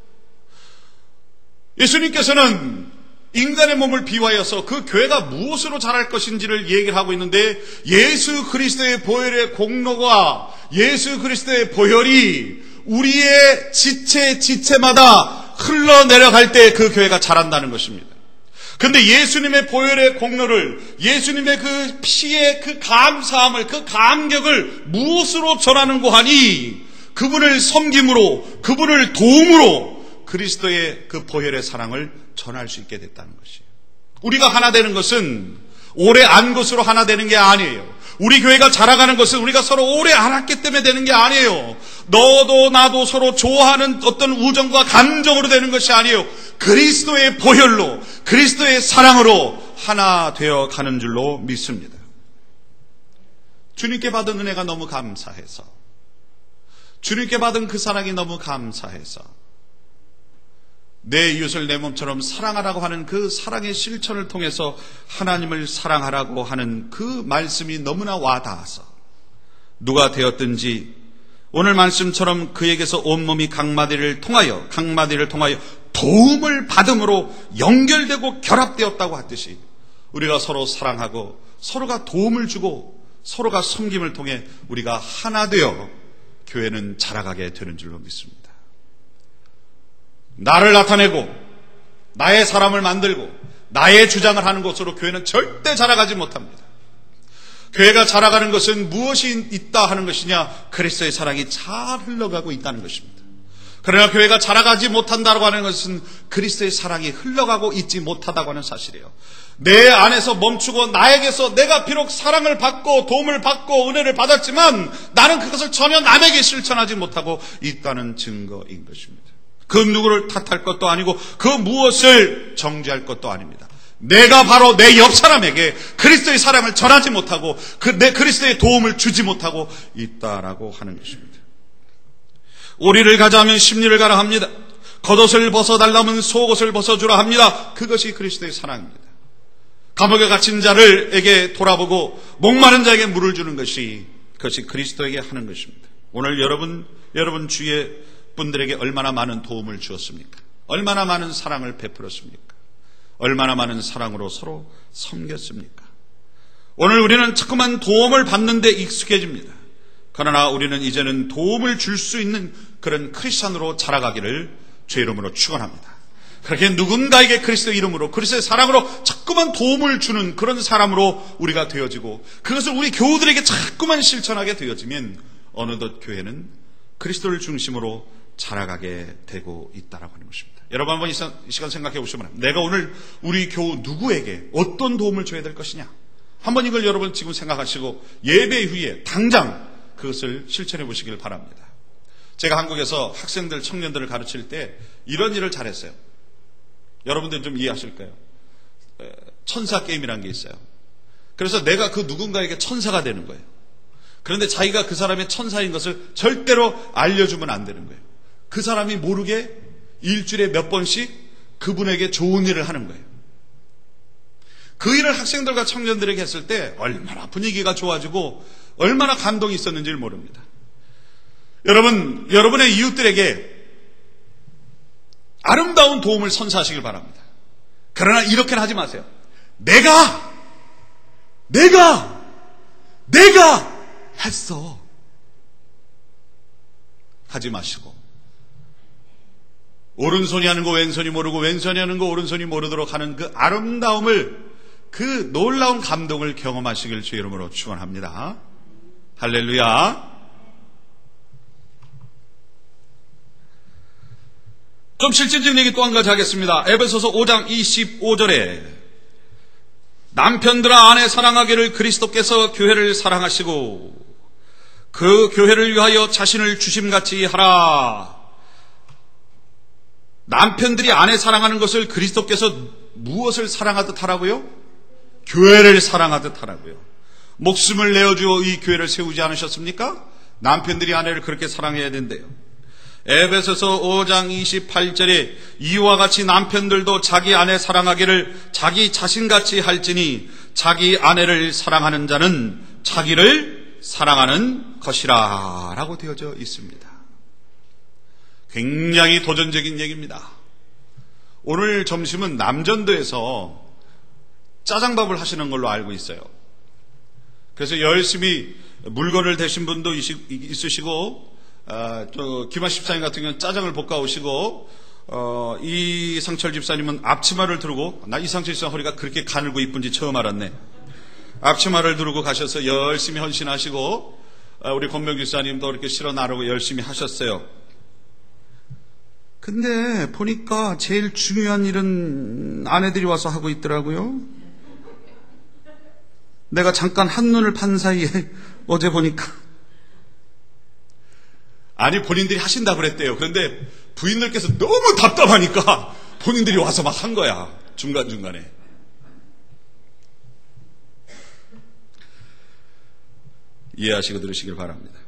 [SPEAKER 1] 예수님께서는 인간의 몸을 비유하여서 그 교회가 무엇으로 자랄 것인지를 얘기를 하고 있는데, 예수 그리스도의 보혈의 공로가, 예수 그리스도의 보혈이 우리의 지체마다 흘러내려갈 때 그 교회가 자란다는 것입니다. 그런데 예수님의 보혈의 공로를, 예수님의 그 피의 그 감사함을, 그 감격을 무엇으로 전하는고 하니, 그분을 섬김으로, 그분을 도움으로 그리스도의 그 보혈의 사랑을 전할 수 있게 됐다는 것이에요. 우리가 하나 되는 것은 오래 안 것으로 하나 되는 게 아니에요. 우리 교회가 자라가는 것은 우리가 서로 오래 알았기 때문에 되는 게 아니에요. 너도 나도 서로 좋아하는 어떤 우정과 감정으로 되는 것이 아니에요. 그리스도의 보혈로, 그리스도의 사랑으로 하나 되어 가는 줄로 믿습니다. 주님께 받은 은혜가 너무 감사해서, 주님께 받은 그 사랑이 너무 감사해서 내 이웃을 내 몸처럼 사랑하라고 하는 그 사랑의 실천을 통해서 하나님을 사랑하라고 하는 그 말씀이 너무나 와닿아서 누가 되었든지 오늘 말씀처럼 그에게서 온몸이 각 마디를 통하여 도움을 받음으로 연결되고 결합되었다고 하듯이 우리가 서로 사랑하고 서로가 도움을 주고 서로가 섬김을 통해 우리가 하나 되어 교회는 자라가게 되는 줄로 믿습니다. 나를 나타내고 나의 사람을 만들고 나의 주장을 하는 것으로 교회는 절대 자라가지 못합니다. 교회가 자라가는 것은 무엇이 있다 하는 것이냐? 그리스도의 사랑이 잘 흘러가고 있다는 것입니다. 그러나 교회가 자라가지 못한다고 하는 것은 그리스도의 사랑이 흘러가고 있지 못하다고 하는 사실이에요. 내 안에서 멈추고 나에게서 내가 비록 사랑을 받고 도움을 받고 은혜를 받았지만 나는 그것을 전혀 남에게 실천하지 못하고 있다는 증거인 것입니다. 그 누구를 탓할 것도 아니고 그 무엇을 정죄할 것도 아닙니다. 내가 바로 내 옆 사람에게 그리스도의 사랑을 전하지 못하고 내 그리스도의 도움을 주지 못하고 있다라고 하는 것입니다. 오리를 가자면 심리를 가라 합니다. 겉옷을 벗어달라면 속옷을 벗어주라 합니다. 그것이 그리스도의 사랑입니다. 감옥에 갇힌 자를에게 돌아보고 목마른 자에게 물을 주는 것이 그것이 그리스도에게 하는 것입니다. 오늘 여러분 주위에 분들에게 얼마나 많은 도움을 주었습니까? 얼마나 많은 사랑을 베풀었습니까? 얼마나 많은 사랑으로 서로 섬겼습니까? 오늘 우리는 자꾸만 도움을 받는 데 익숙해집니다. 그러나 우리는 이제는 도움을 줄 수 있는 그런 크리스찬으로 자라가기를 주의 이름으로 축원합니다. 그렇게 누군가에게 그리스도 이름으로 그리스도의 사랑으로 자꾸만 도움을 주는 그런 사람으로 우리가 되어지고 그것을 우리 교우들에게 자꾸만 실천하게 되어지면 어느덧 교회는 그리스도를 중심으로 자라가게 되고 있다라고 하는 것입니다. 여러분 한번 이 시간 생각해 보시면 내가 오늘 우리 교우 누구에게 어떤 도움을 줘야 될 것이냐, 한번 이걸 여러분 지금 생각하시고 예배 후에 당장 그것을 실천해 보시길 바랍니다. 제가 한국에서 학생들, 청년들을 가르칠 때 이런 일을 잘했어요. 여러분들 좀 이해하실 거예요. 천사 게임이라는 게 있어요. 그래서 내가 그 누군가에게 천사가 되는 거예요. 그런데 자기가 그 사람의 천사인 것을 절대로 알려주면 안 되는 거예요. 그 사람이 모르게 일주일에 몇 번씩 그분에게 좋은 일을 하는 거예요. 그 일을 학생들과 청년들에게 했을 때 얼마나 분위기가 좋아지고 얼마나 감동이 있었는지를 모릅니다. 여러분, 여러분의 이웃들에게 아름다운 도움을 선사하시길 바랍니다. 그러나 이렇게는 하지 마세요. 내가
[SPEAKER 2] 내가 했어.
[SPEAKER 1] 하지 마시고, 오른손이 하는 거 왼손이 모르고 왼손이 하는 거 오른손이 모르도록 하는 그 아름다움을, 그 놀라운 감동을 경험하시길 주의 이름으로 축원합니다. 할렐루야. 좀 실질적인 얘기 또 한 가지 하겠습니다. 에베소서 5장 25절에 남편들아 아내 사랑하기를 그리스도께서 교회를 사랑하시고 그 교회를 위하여 자신을 주심같이 하라. 남편들이 아내 사랑하는 것을 그리스도께서 무엇을 사랑하듯 하라고요? 교회를 사랑하듯 하라고요. 목숨을 내어주어 이 교회를 세우지 않으셨습니까? 남편들이 아내를 그렇게 사랑해야 된대요. 에베소서 5장 28절에 이와 같이 남편들도 자기 아내 사랑하기를 자기 자신같이 할지니 자기 아내를 사랑하는 자는 자기를 사랑하는 것이라 라고 되어져 있습니다. 굉장히 도전적인 얘기입니다. 오늘 점심은 남전도에서 짜장밥을 하시는 걸로 알고 있어요. 그래서 열심히 물건을 대신 분도 있으시고, 김하 집사님 같은 경우는 짜장을 볶아 오시고, 이상철 집사님은 앞치마를 두르고, 나 이상철 집사 허리가 그렇게 가늘고 이쁜지 처음 알았네. 앞치마를 두르고 가셔서 열심히 헌신하시고, 우리 권명 집사님도 이렇게 실어 나르고 열심히 하셨어요. 근데 보니까 제일 중요한 일은 아내들이 와서 하고 있더라고요. 내가 잠깐 한눈을 판 사이에 어제 보니까, 아니 본인들이 하신다고 그랬대요. 그런데 부인들께서 너무 답답하니까 본인들이 와서 막 한 거야. 중간중간에. 이해하시고 들으시길 바랍니다.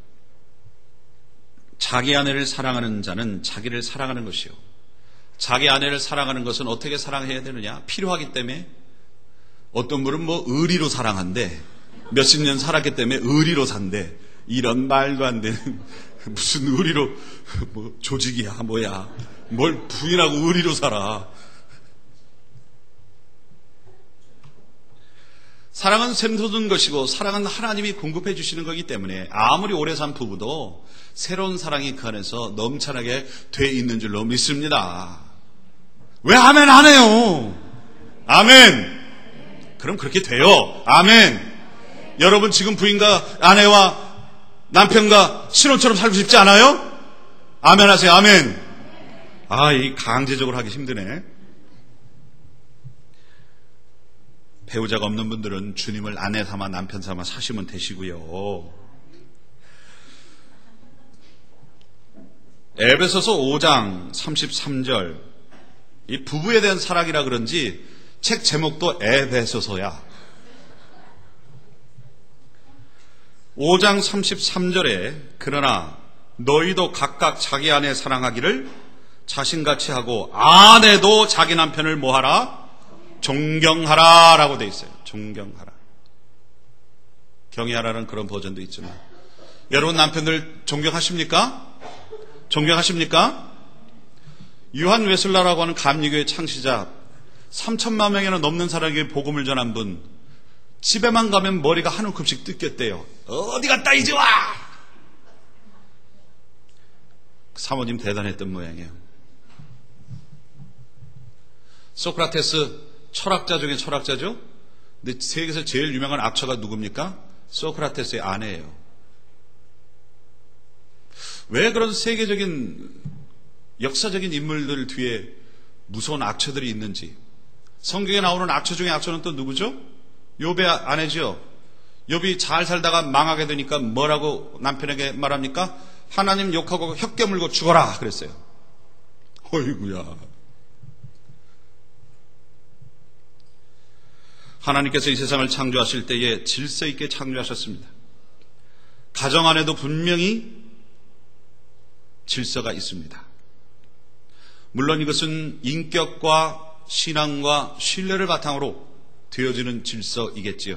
[SPEAKER 1] 자기 아내를 사랑하는 자는 자기를 사랑하는 것이요. 자기 아내를 사랑하는 것은 어떻게 사랑해야 되느냐? 필요하기 때문에. 어떤 분은 뭐 의리로 사랑한대. 몇십 년 살았기 때문에 의리로 산대. 이런 말도 안 되는, 무슨 의리로, 뭐 조직이야 뭐야. 뭘 부인하고 의리로 살아. 사랑은 샘솟은 것이고 사랑은 하나님이 공급해 주시는 거기 때문에 아무리 오래 산 부부도 새로운 사랑이 그 안에서 넘쳐나게 돼 있는 줄로 믿습니다. 왜 아멘 안 해요? 아멘. 그럼 그렇게 돼요. 아멘. 여러분 지금 부인과 아내와 남편과 신혼처럼 살고 싶지 않아요? 아멘 하세요. 아멘. 이 강제적으로 하기 힘드네. 배우자가 없는 분들은 주님을 아내 삼아 남편 삼아 사시면 되시고요. 에베소서 5장 33절, 이 부부에 대한 사랑이라 그런지 책 제목도 에베소서야. 5장 33절에 그러나 너희도 각각 자기 아내 사랑하기를 자신같이 하고 아내도 자기 남편을 뭐하라? 존경하라 라고 돼 있어요. 존경하라. 경외하라는 그런 버전도 있지만, 여러분 남편들 존경하십니까? 존경하십니까? 유한 웨슬러라고 하는 감리교의 창시자, 3천만 명이나 넘는 사람에게 복음을 전한 분, 집에만 가면 머리가 한 움큼씩 뜯겼대요. 어디 갔다 이제 와! 사모님 대단했던 모양이에요. 소크라테스 철학자 중에 철학자죠? 근데 세계에서 제일 유명한 악처가 누굽니까? 소크라테스의 아내예요. 왜 그런 세계적인 역사적인 인물들 뒤에 무서운 악처들이 있는지. 성경에 나오는 악처 중에 악처는 또 누구죠? 욥의 아내죠. 욥이 잘 살다가 망하게 되니까 뭐라고 남편에게 말합니까? 하나님 욕하고 혀 깨물고 죽어라 그랬어요. 어이구야. 하나님께서 이 세상을 창조하실 때에 질서 있게 창조하셨습니다. 가정 안에도 분명히 질서가 있습니다. 물론 이것은 인격과 신앙과 신뢰를 바탕으로 되어지는 질서이겠지요.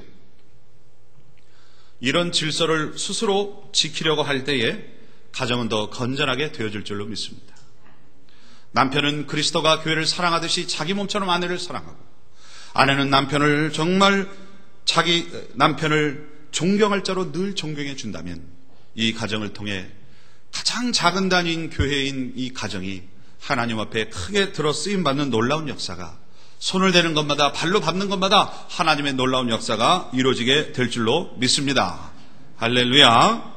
[SPEAKER 1] 이런 질서를 스스로 지키려고 할 때에 가정은 더 건전하게 되어질 줄로 믿습니다. 남편은 그리스도가 교회를 사랑하듯이 자기 몸처럼 아내를 사랑하고, 아내는 남편을 정말 자기 남편을 존경할 자로 늘 존경해 준다면 이 가정을 통해 가장 작은 단위인 교회인 이 가정이 하나님 앞에 크게 들어 쓰임받는 놀라운 역사가, 손을 대는 것마다, 발로 밟는 것마다 하나님의 놀라운 역사가 이루어지게 될 줄로 믿습니다. 할렐루야.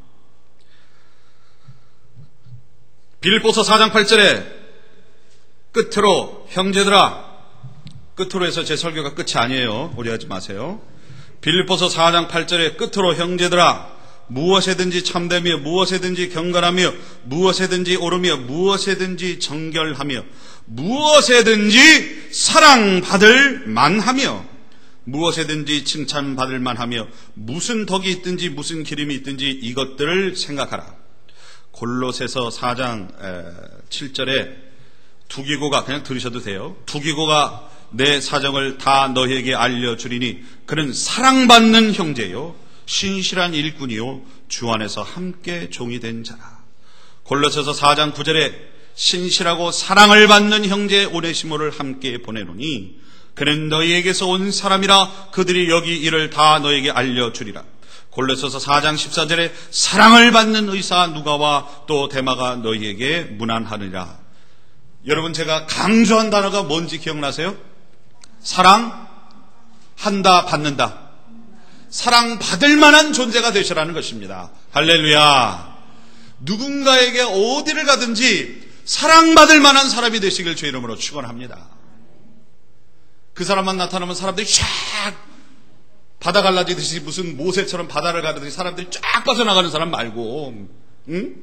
[SPEAKER 1] 빌립보서 4장 8절에 끝으로 형제들아, 끝으로 해서 제 설교가 끝이 아니에요. 오해하지 마세요. 빌립보서 4장 8절에 끝으로 형제들아, 무엇에든지 참되며 무엇에든지 경건하며 무엇에든지 옳으며 무엇에든지 정결하며 무엇에든지 사랑받을 만하며 무엇에든지 칭찬받을 만하며 무슨 덕이 있든지 무슨 기름이 있든지 이것들을 생각하라. 골로새서 4장 7절에 두기고가, 그냥 들으셔도 돼요. 두기고가 내 사정을 다 너희에게 알려주리니 그는 사랑받는 형제요 신실한 일꾼이요 주 안에서 함께 종이 된 자라. 골로새서 4장 9절에 신실하고 사랑을 받는 형제 오네시모를 함께 보내노니 그는 너희에게서 온 사람이라 그들이 여기 일을 다 너희에게 알려주리라. 골로새서 4장 14절에 사랑을 받는 의사 누가와 또 데마가 너희에게 문안하느니라. 여러분, 제가 강조한 단어가 뭔지 기억나세요? 사랑한다, 받는다. 사랑받을 만한 존재가 되시라는 것입니다. 할렐루야. 누군가에게 어디를 가든지 사랑받을 만한 사람이 되시길 주의 이름으로 축원합니다. 그 사람만 나타나면 사람들이 쫙 바다 갈라지듯이 무슨 모세처럼 바다를 가르듯이 사람들이 쫙 빠져나가는 사람 말고, 응?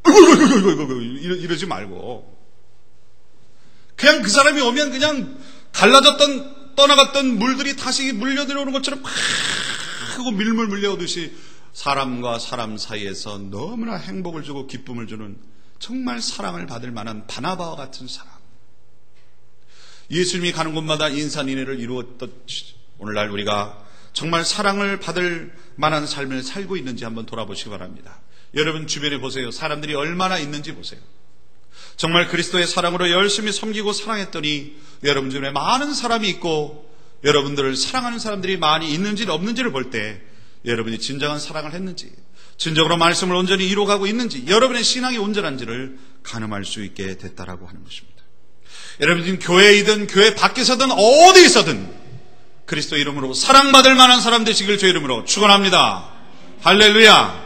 [SPEAKER 1] 이러지 말고, 그냥 그 사람이 오면 그냥 떠나갔던 물들이 다시 물려들어오는 것처럼 막 하고 밀물 물려오듯이 사람과 사람 사이에서 너무나 행복을 주고 기쁨을 주는 정말 사랑을 받을 만한 바나바와 같은 사람. 예수님이 가는 곳마다 인산인해를 이루었던 오늘날 우리가 정말 사랑을 받을 만한 삶을 살고 있는지 한번 돌아보시기 바랍니다. 여러분 주변에 보세요. 사람들이 얼마나 있는지 보세요. 정말 그리스도의 사랑으로 열심히 섬기고 사랑했더니 여러분 주변에 많은 사람이 있고 여러분들을 사랑하는 사람들이 많이 있는지 없는지를 볼 때 여러분이 진정한 사랑을 했는지, 진정으로 말씀을 온전히 이루어가고 있는지, 여러분의 신앙이 온전한지를 가늠할 수 있게 됐다라고 하는 것입니다. 여러분 지금 교회이든 교회 밖에서든 어디 있어든 그리스도 이름으로 사랑받을 만한 사람 되시길 주의 이름으로 축원합니다. 할렐루야.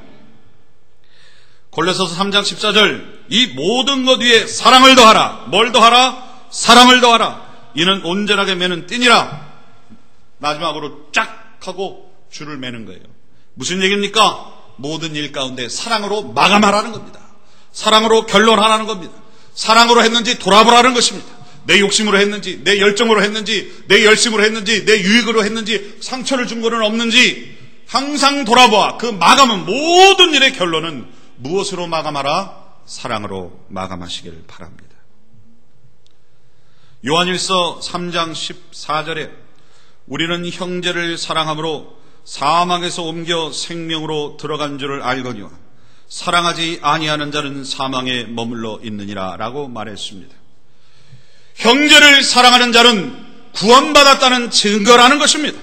[SPEAKER 1] 골로새서 3장 14절 이 모든 것 위에 사랑을 더하라. 뭘 더하라? 사랑을 더하라. 이는 온전하게 매는 띠니라. 마지막으로 쫙 하고 줄을 매는 거예요. 무슨 얘기입니까? 모든 일 가운데 사랑으로 마감하라는 겁니다. 사랑으로 결론하라는 겁니다. 사랑으로 했는지 돌아보라는 것입니다. 내 욕심으로 했는지, 내 열정으로 했는지, 내 열심으로 했는지, 내 유익으로 했는지, 상처를 준 것은 없는지 항상 돌아보아. 그 마감은, 모든 일의 결론은 무엇으로 마감하라? 사랑으로 마감하시기를 바랍니다. 요한일서 3장 14절에 우리는 형제를 사랑함으로 사망에서 옮겨 생명으로 들어간 줄을 알거니와 사랑하지 아니하는 자는 사망에 머물러 있느니라 라고 말했습니다. 형제를 사랑하는 자는 구원받았다는 증거라는 것입니다.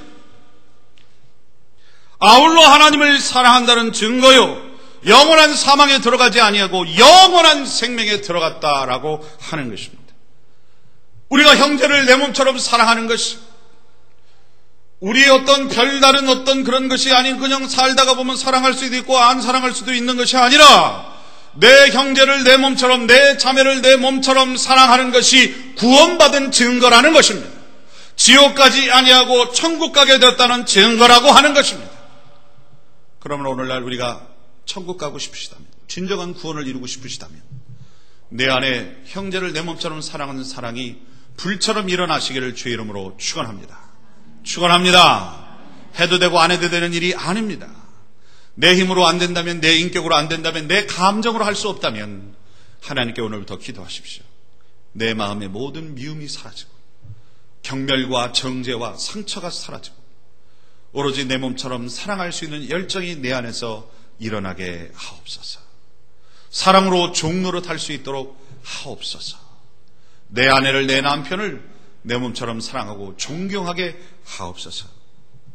[SPEAKER 1] 아울러 하나님을 사랑한다는 증거요, 영원한 사망에 들어가지 아니하고 영원한 생명에 들어갔다라고 하는 것입니다. 우리가 형제를 내 몸처럼 사랑하는 것이 우리의 어떤 별다른 어떤 그런 것이 아닌 그냥 살다가 보면 사랑할 수도 있고 안 사랑할 수도 있는 것이 아니라 내 형제를 내 몸처럼, 내 자매를 내 몸처럼 사랑하는 것이 구원받은 증거라는 것입니다. 지옥 가지 아니하고 천국 가게 되었다는 증거라고 하는 것입니다. 그러면 오늘날 우리가 천국 가고 싶으시다면, 진정한 구원을 이루고 싶으시다면 내 안에 형제를 내 몸처럼 사랑하는 사랑이 불처럼 일어나시기를 주의 이름으로 축원합니다. 축원합니다. 해도 되고 안 해도 되는 일이 아닙니다. 내 힘으로 안 된다면, 내 인격으로 안 된다면, 내 감정으로 할 수 없다면 하나님께 오늘부터 기도하십시오. 내 마음의 모든 미움이 사라지고 경멸과 정죄와 상처가 사라지고 오로지 내 몸처럼 사랑할 수 있는 열정이 내 안에서 일어나게 하옵소서. 사랑으로 종로로 탈 수 있도록 하옵소서. 내 아내를, 내 남편을 내 몸처럼 사랑하고 존경하게 하옵소서.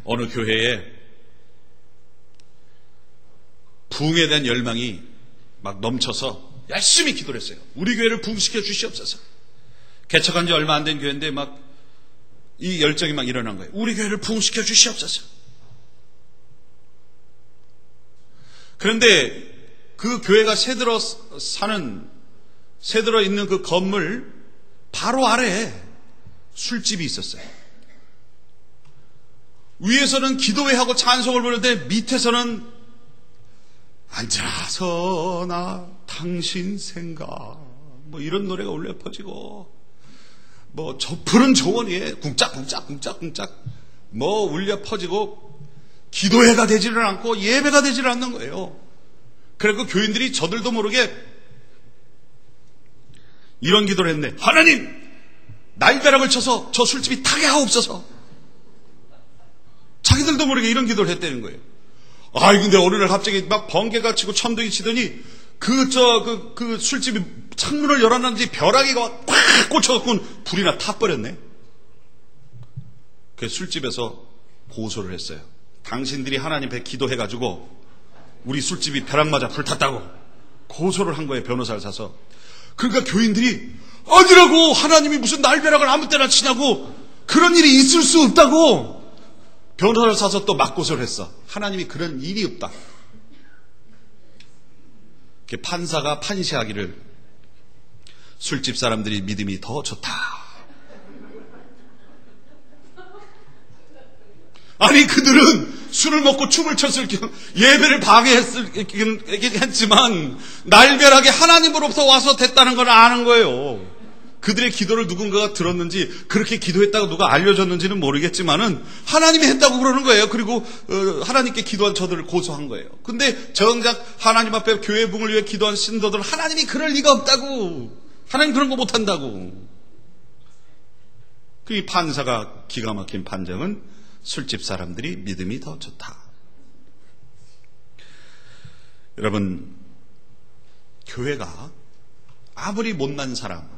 [SPEAKER 1] 어느 교회에 부흥에 대한 열망이 막 넘쳐서 열심히 기도를 했어요. 우리 교회를 부흥시켜 주시옵소서. 개척한 지 얼마 안 된 교회인데 막 이 열정이 막 일어난 거예요. 우리 교회를 부흥시켜 주시옵소서. 그런데 그 교회가 새들어 있는 그 건물 바로 아래에 술집이 있었어요. 위에서는 기도회하고 찬송을 부르는데 밑에서는 앉아서나 당신 생각 뭐 이런 노래가 울려 퍼지고 뭐 푸른 조원 위에 쿵짝쿵짝 뭐 울려 퍼지고 기도회가 되지를 않고 예배가 되지를 않는 거예요. 그래서 교인들이 저들도 모르게 이런 기도를 했네. 하나님, 날벼락을 쳐서 저 술집이 타게 하옵소서. 자기들도 모르게 이런 기도를 했다는 거예요. 근데 어느 날 갑자기 막 번개가 치고 천둥이 치더니 그 술집이 창문을 열어놨는지 벼락이가 팍 꽂혀갖고 불이나 타버렸네. 그 술집에서 고소를 했어요. 당신들이 하나님 앞에 기도해가지고 우리 술집이 벼락 맞아 불탔다고 고소를 한 거예요. 변호사를 사서. 그러니까 교인들이 아니라고, 하나님이 무슨 날벼락을 아무 때나 치냐고, 그런 일이 있을 수 없다고 변호사를 사서 또 맞고소를 했어. 하나님이 그런 일이 없다. 판사가 판시하기를 술집 사람들이 믿음이 더 좋다. 아니, 그들은 술을 먹고 춤을 췄을 겸 예배를 방해했지만 날벼락이 하나님으로부터 와서 됐다는 걸 아는 거예요. 그들의 기도를 누군가가 들었는지, 그렇게 기도했다고 누가 알려줬는지는 모르겠지만은 하나님이 했다고 그러는 거예요. 그리고 하나님께 기도한 저들을 고소한 거예요. 근데 정작 하나님 앞에 교회 부흥을 위해 기도한 신도들은 하나님이 그럴 리가 없다고, 하나님 그런 거 못한다고. 그 판사가 기가 막힌 판정은 술집 사람들이 믿음이 더 좋다. 여러분, 교회가 아무리 못난 사람,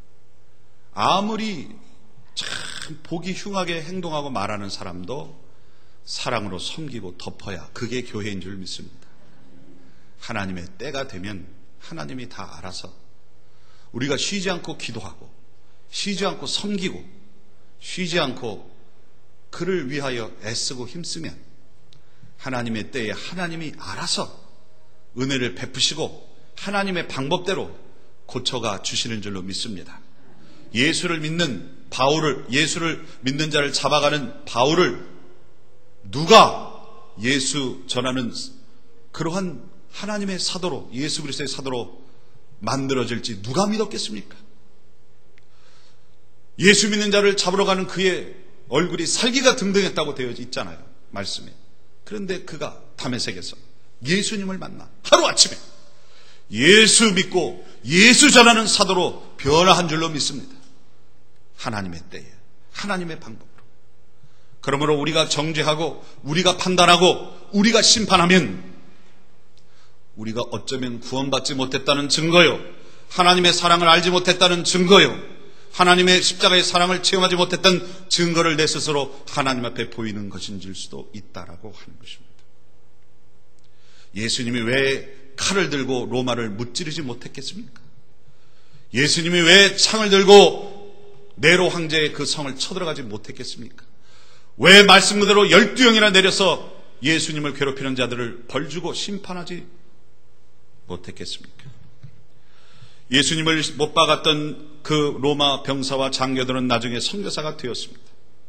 [SPEAKER 1] 아무리 참 보기 흉하게 행동하고 말하는 사람도 사랑으로 섬기고 덮어야 그게 교회인 줄 믿습니다. 하나님의 때가 되면 하나님이 다 알아서 우리가 쉬지 않고 기도하고 쉬지 않고 섬기고 쉬지 않고 그를 위하여 애쓰고 힘쓰면 하나님의 때에 하나님이 알아서 은혜를 베푸시고 하나님의 방법대로 고쳐가 주시는 줄로 믿습니다. 예수를 믿는 자를 잡아가는 바울을 누가 예수 전하는 그러한 하나님의 사도로, 예수 그리스도의 사도로 만들어질지 누가 믿었겠습니까? 예수 믿는 자를 잡으러 가는 그의 얼굴이 살기가 등등했다고 되어 있잖아요, 말씀에. 그런데 그가 다메섹에서 예수님을 만나 하루아침에 예수 믿고 예수 전하는 사도로 변화한 줄로 믿습니다. 하나님의 때에, 하나님의 방법으로. 그러므로 우리가 정죄하고 우리가 판단하고 우리가 심판하면 우리가 어쩌면 구원받지 못했다는 증거요, 하나님의 사랑을 알지 못했다는 증거요, 하나님의 십자가의 사랑을 체험하지 못했던 증거를 내 스스로 하나님 앞에 보이는 것인질 수도 있다라고 하는 것입니다. 예수님이 왜 칼을 들고 로마를 무찌르지 못했겠습니까? 예수님이 왜 창을 들고 네로 황제의 그 성을 쳐들어가지 못했겠습니까? 왜 말씀 그대로 12영이나 내려서 예수님을 괴롭히는 자들을 벌주고 심판하지 못했겠습니까? 예수님을 못 박았던 그 로마 병사와 장교들은 나중에 선교사가 되었습니다.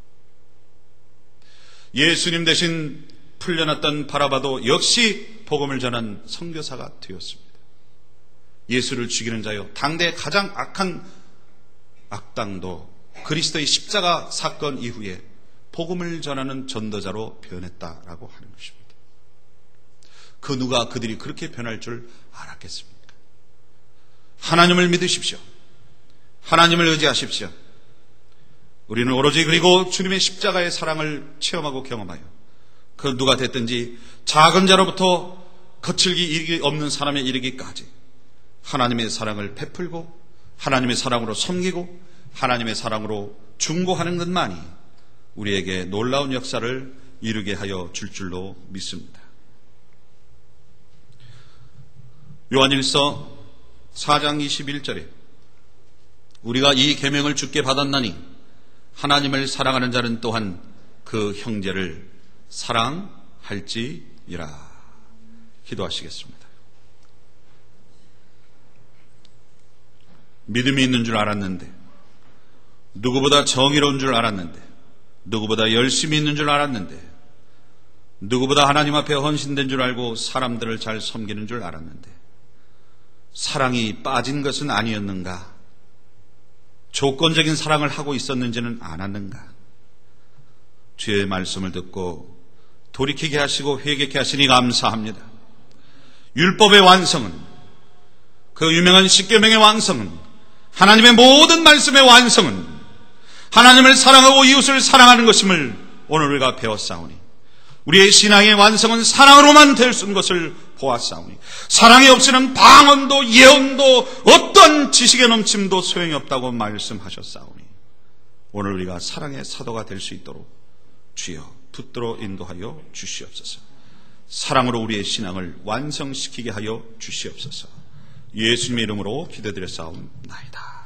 [SPEAKER 1] 예수님 대신 풀려났던 바라바도 역시 복음을 전한 선교사가 되었습니다. 예수를 죽이는 자요, 당대 가장 악한 악당도 그리스도의 십자가 사건 이후에 복음을 전하는 전도자로 변했다라고 하는 것입니다. 그 누가 그들이 그렇게 변할 줄 알았겠습니까? 하나님을 믿으십시오. 하나님을 의지하십시오. 우리는 오로지 그리고 주님의 십자가의 사랑을 체험하고 경험하여 그 누가 됐든지 작은 자로부터 거칠기 없는 사람에 이르기까지 하나님의 사랑을 베풀고 하나님의 사랑으로 섬기고 하나님의 사랑으로 중보하는 것만이 우리에게 놀라운 역사를 이루게 하여 줄 줄로 믿습니다. 요한일서 4장 21절에 우리가 이 계명을 주께 받았나니 하나님을 사랑하는 자는 또한 그 형제를 사랑할지니라. 기도하시겠습니다. 믿음이 있는 줄 알았는데, 누구보다 정의로운 줄 알았는데, 누구보다 열심히 있는 줄 알았는데, 누구보다 하나님 앞에 헌신된 줄 알고 사람들을 잘 섬기는 줄 알았는데, 사랑이 빠진 것은 아니었는가? 조건적인 사랑을 하고 있었는지는 않았는가? 주의 말씀을 듣고 돌이키게 하시고 회개케 하시니 감사합니다. 율법의 완성은, 그 유명한 십계명의 완성은, 하나님의 모든 말씀의 완성은 하나님을 사랑하고 이웃을 사랑하는 것임을 오늘 우리가 배웠사오니, 우리의 신앙의 완성은 사랑으로만 될 수 있는 것을 보았사오니, 사랑이 없이는 방언도 예언도 어떤 지식의 넘침도 소용이 없다고 말씀하셨사오니, 오늘 우리가 사랑의 사도가 될 수 있도록 주여 붙들어 인도하여 주시옵소서. 사랑으로 우리의 신앙을 완성시키게 하여 주시옵소서. 예수님의 이름으로 기도드렸사옵나이다.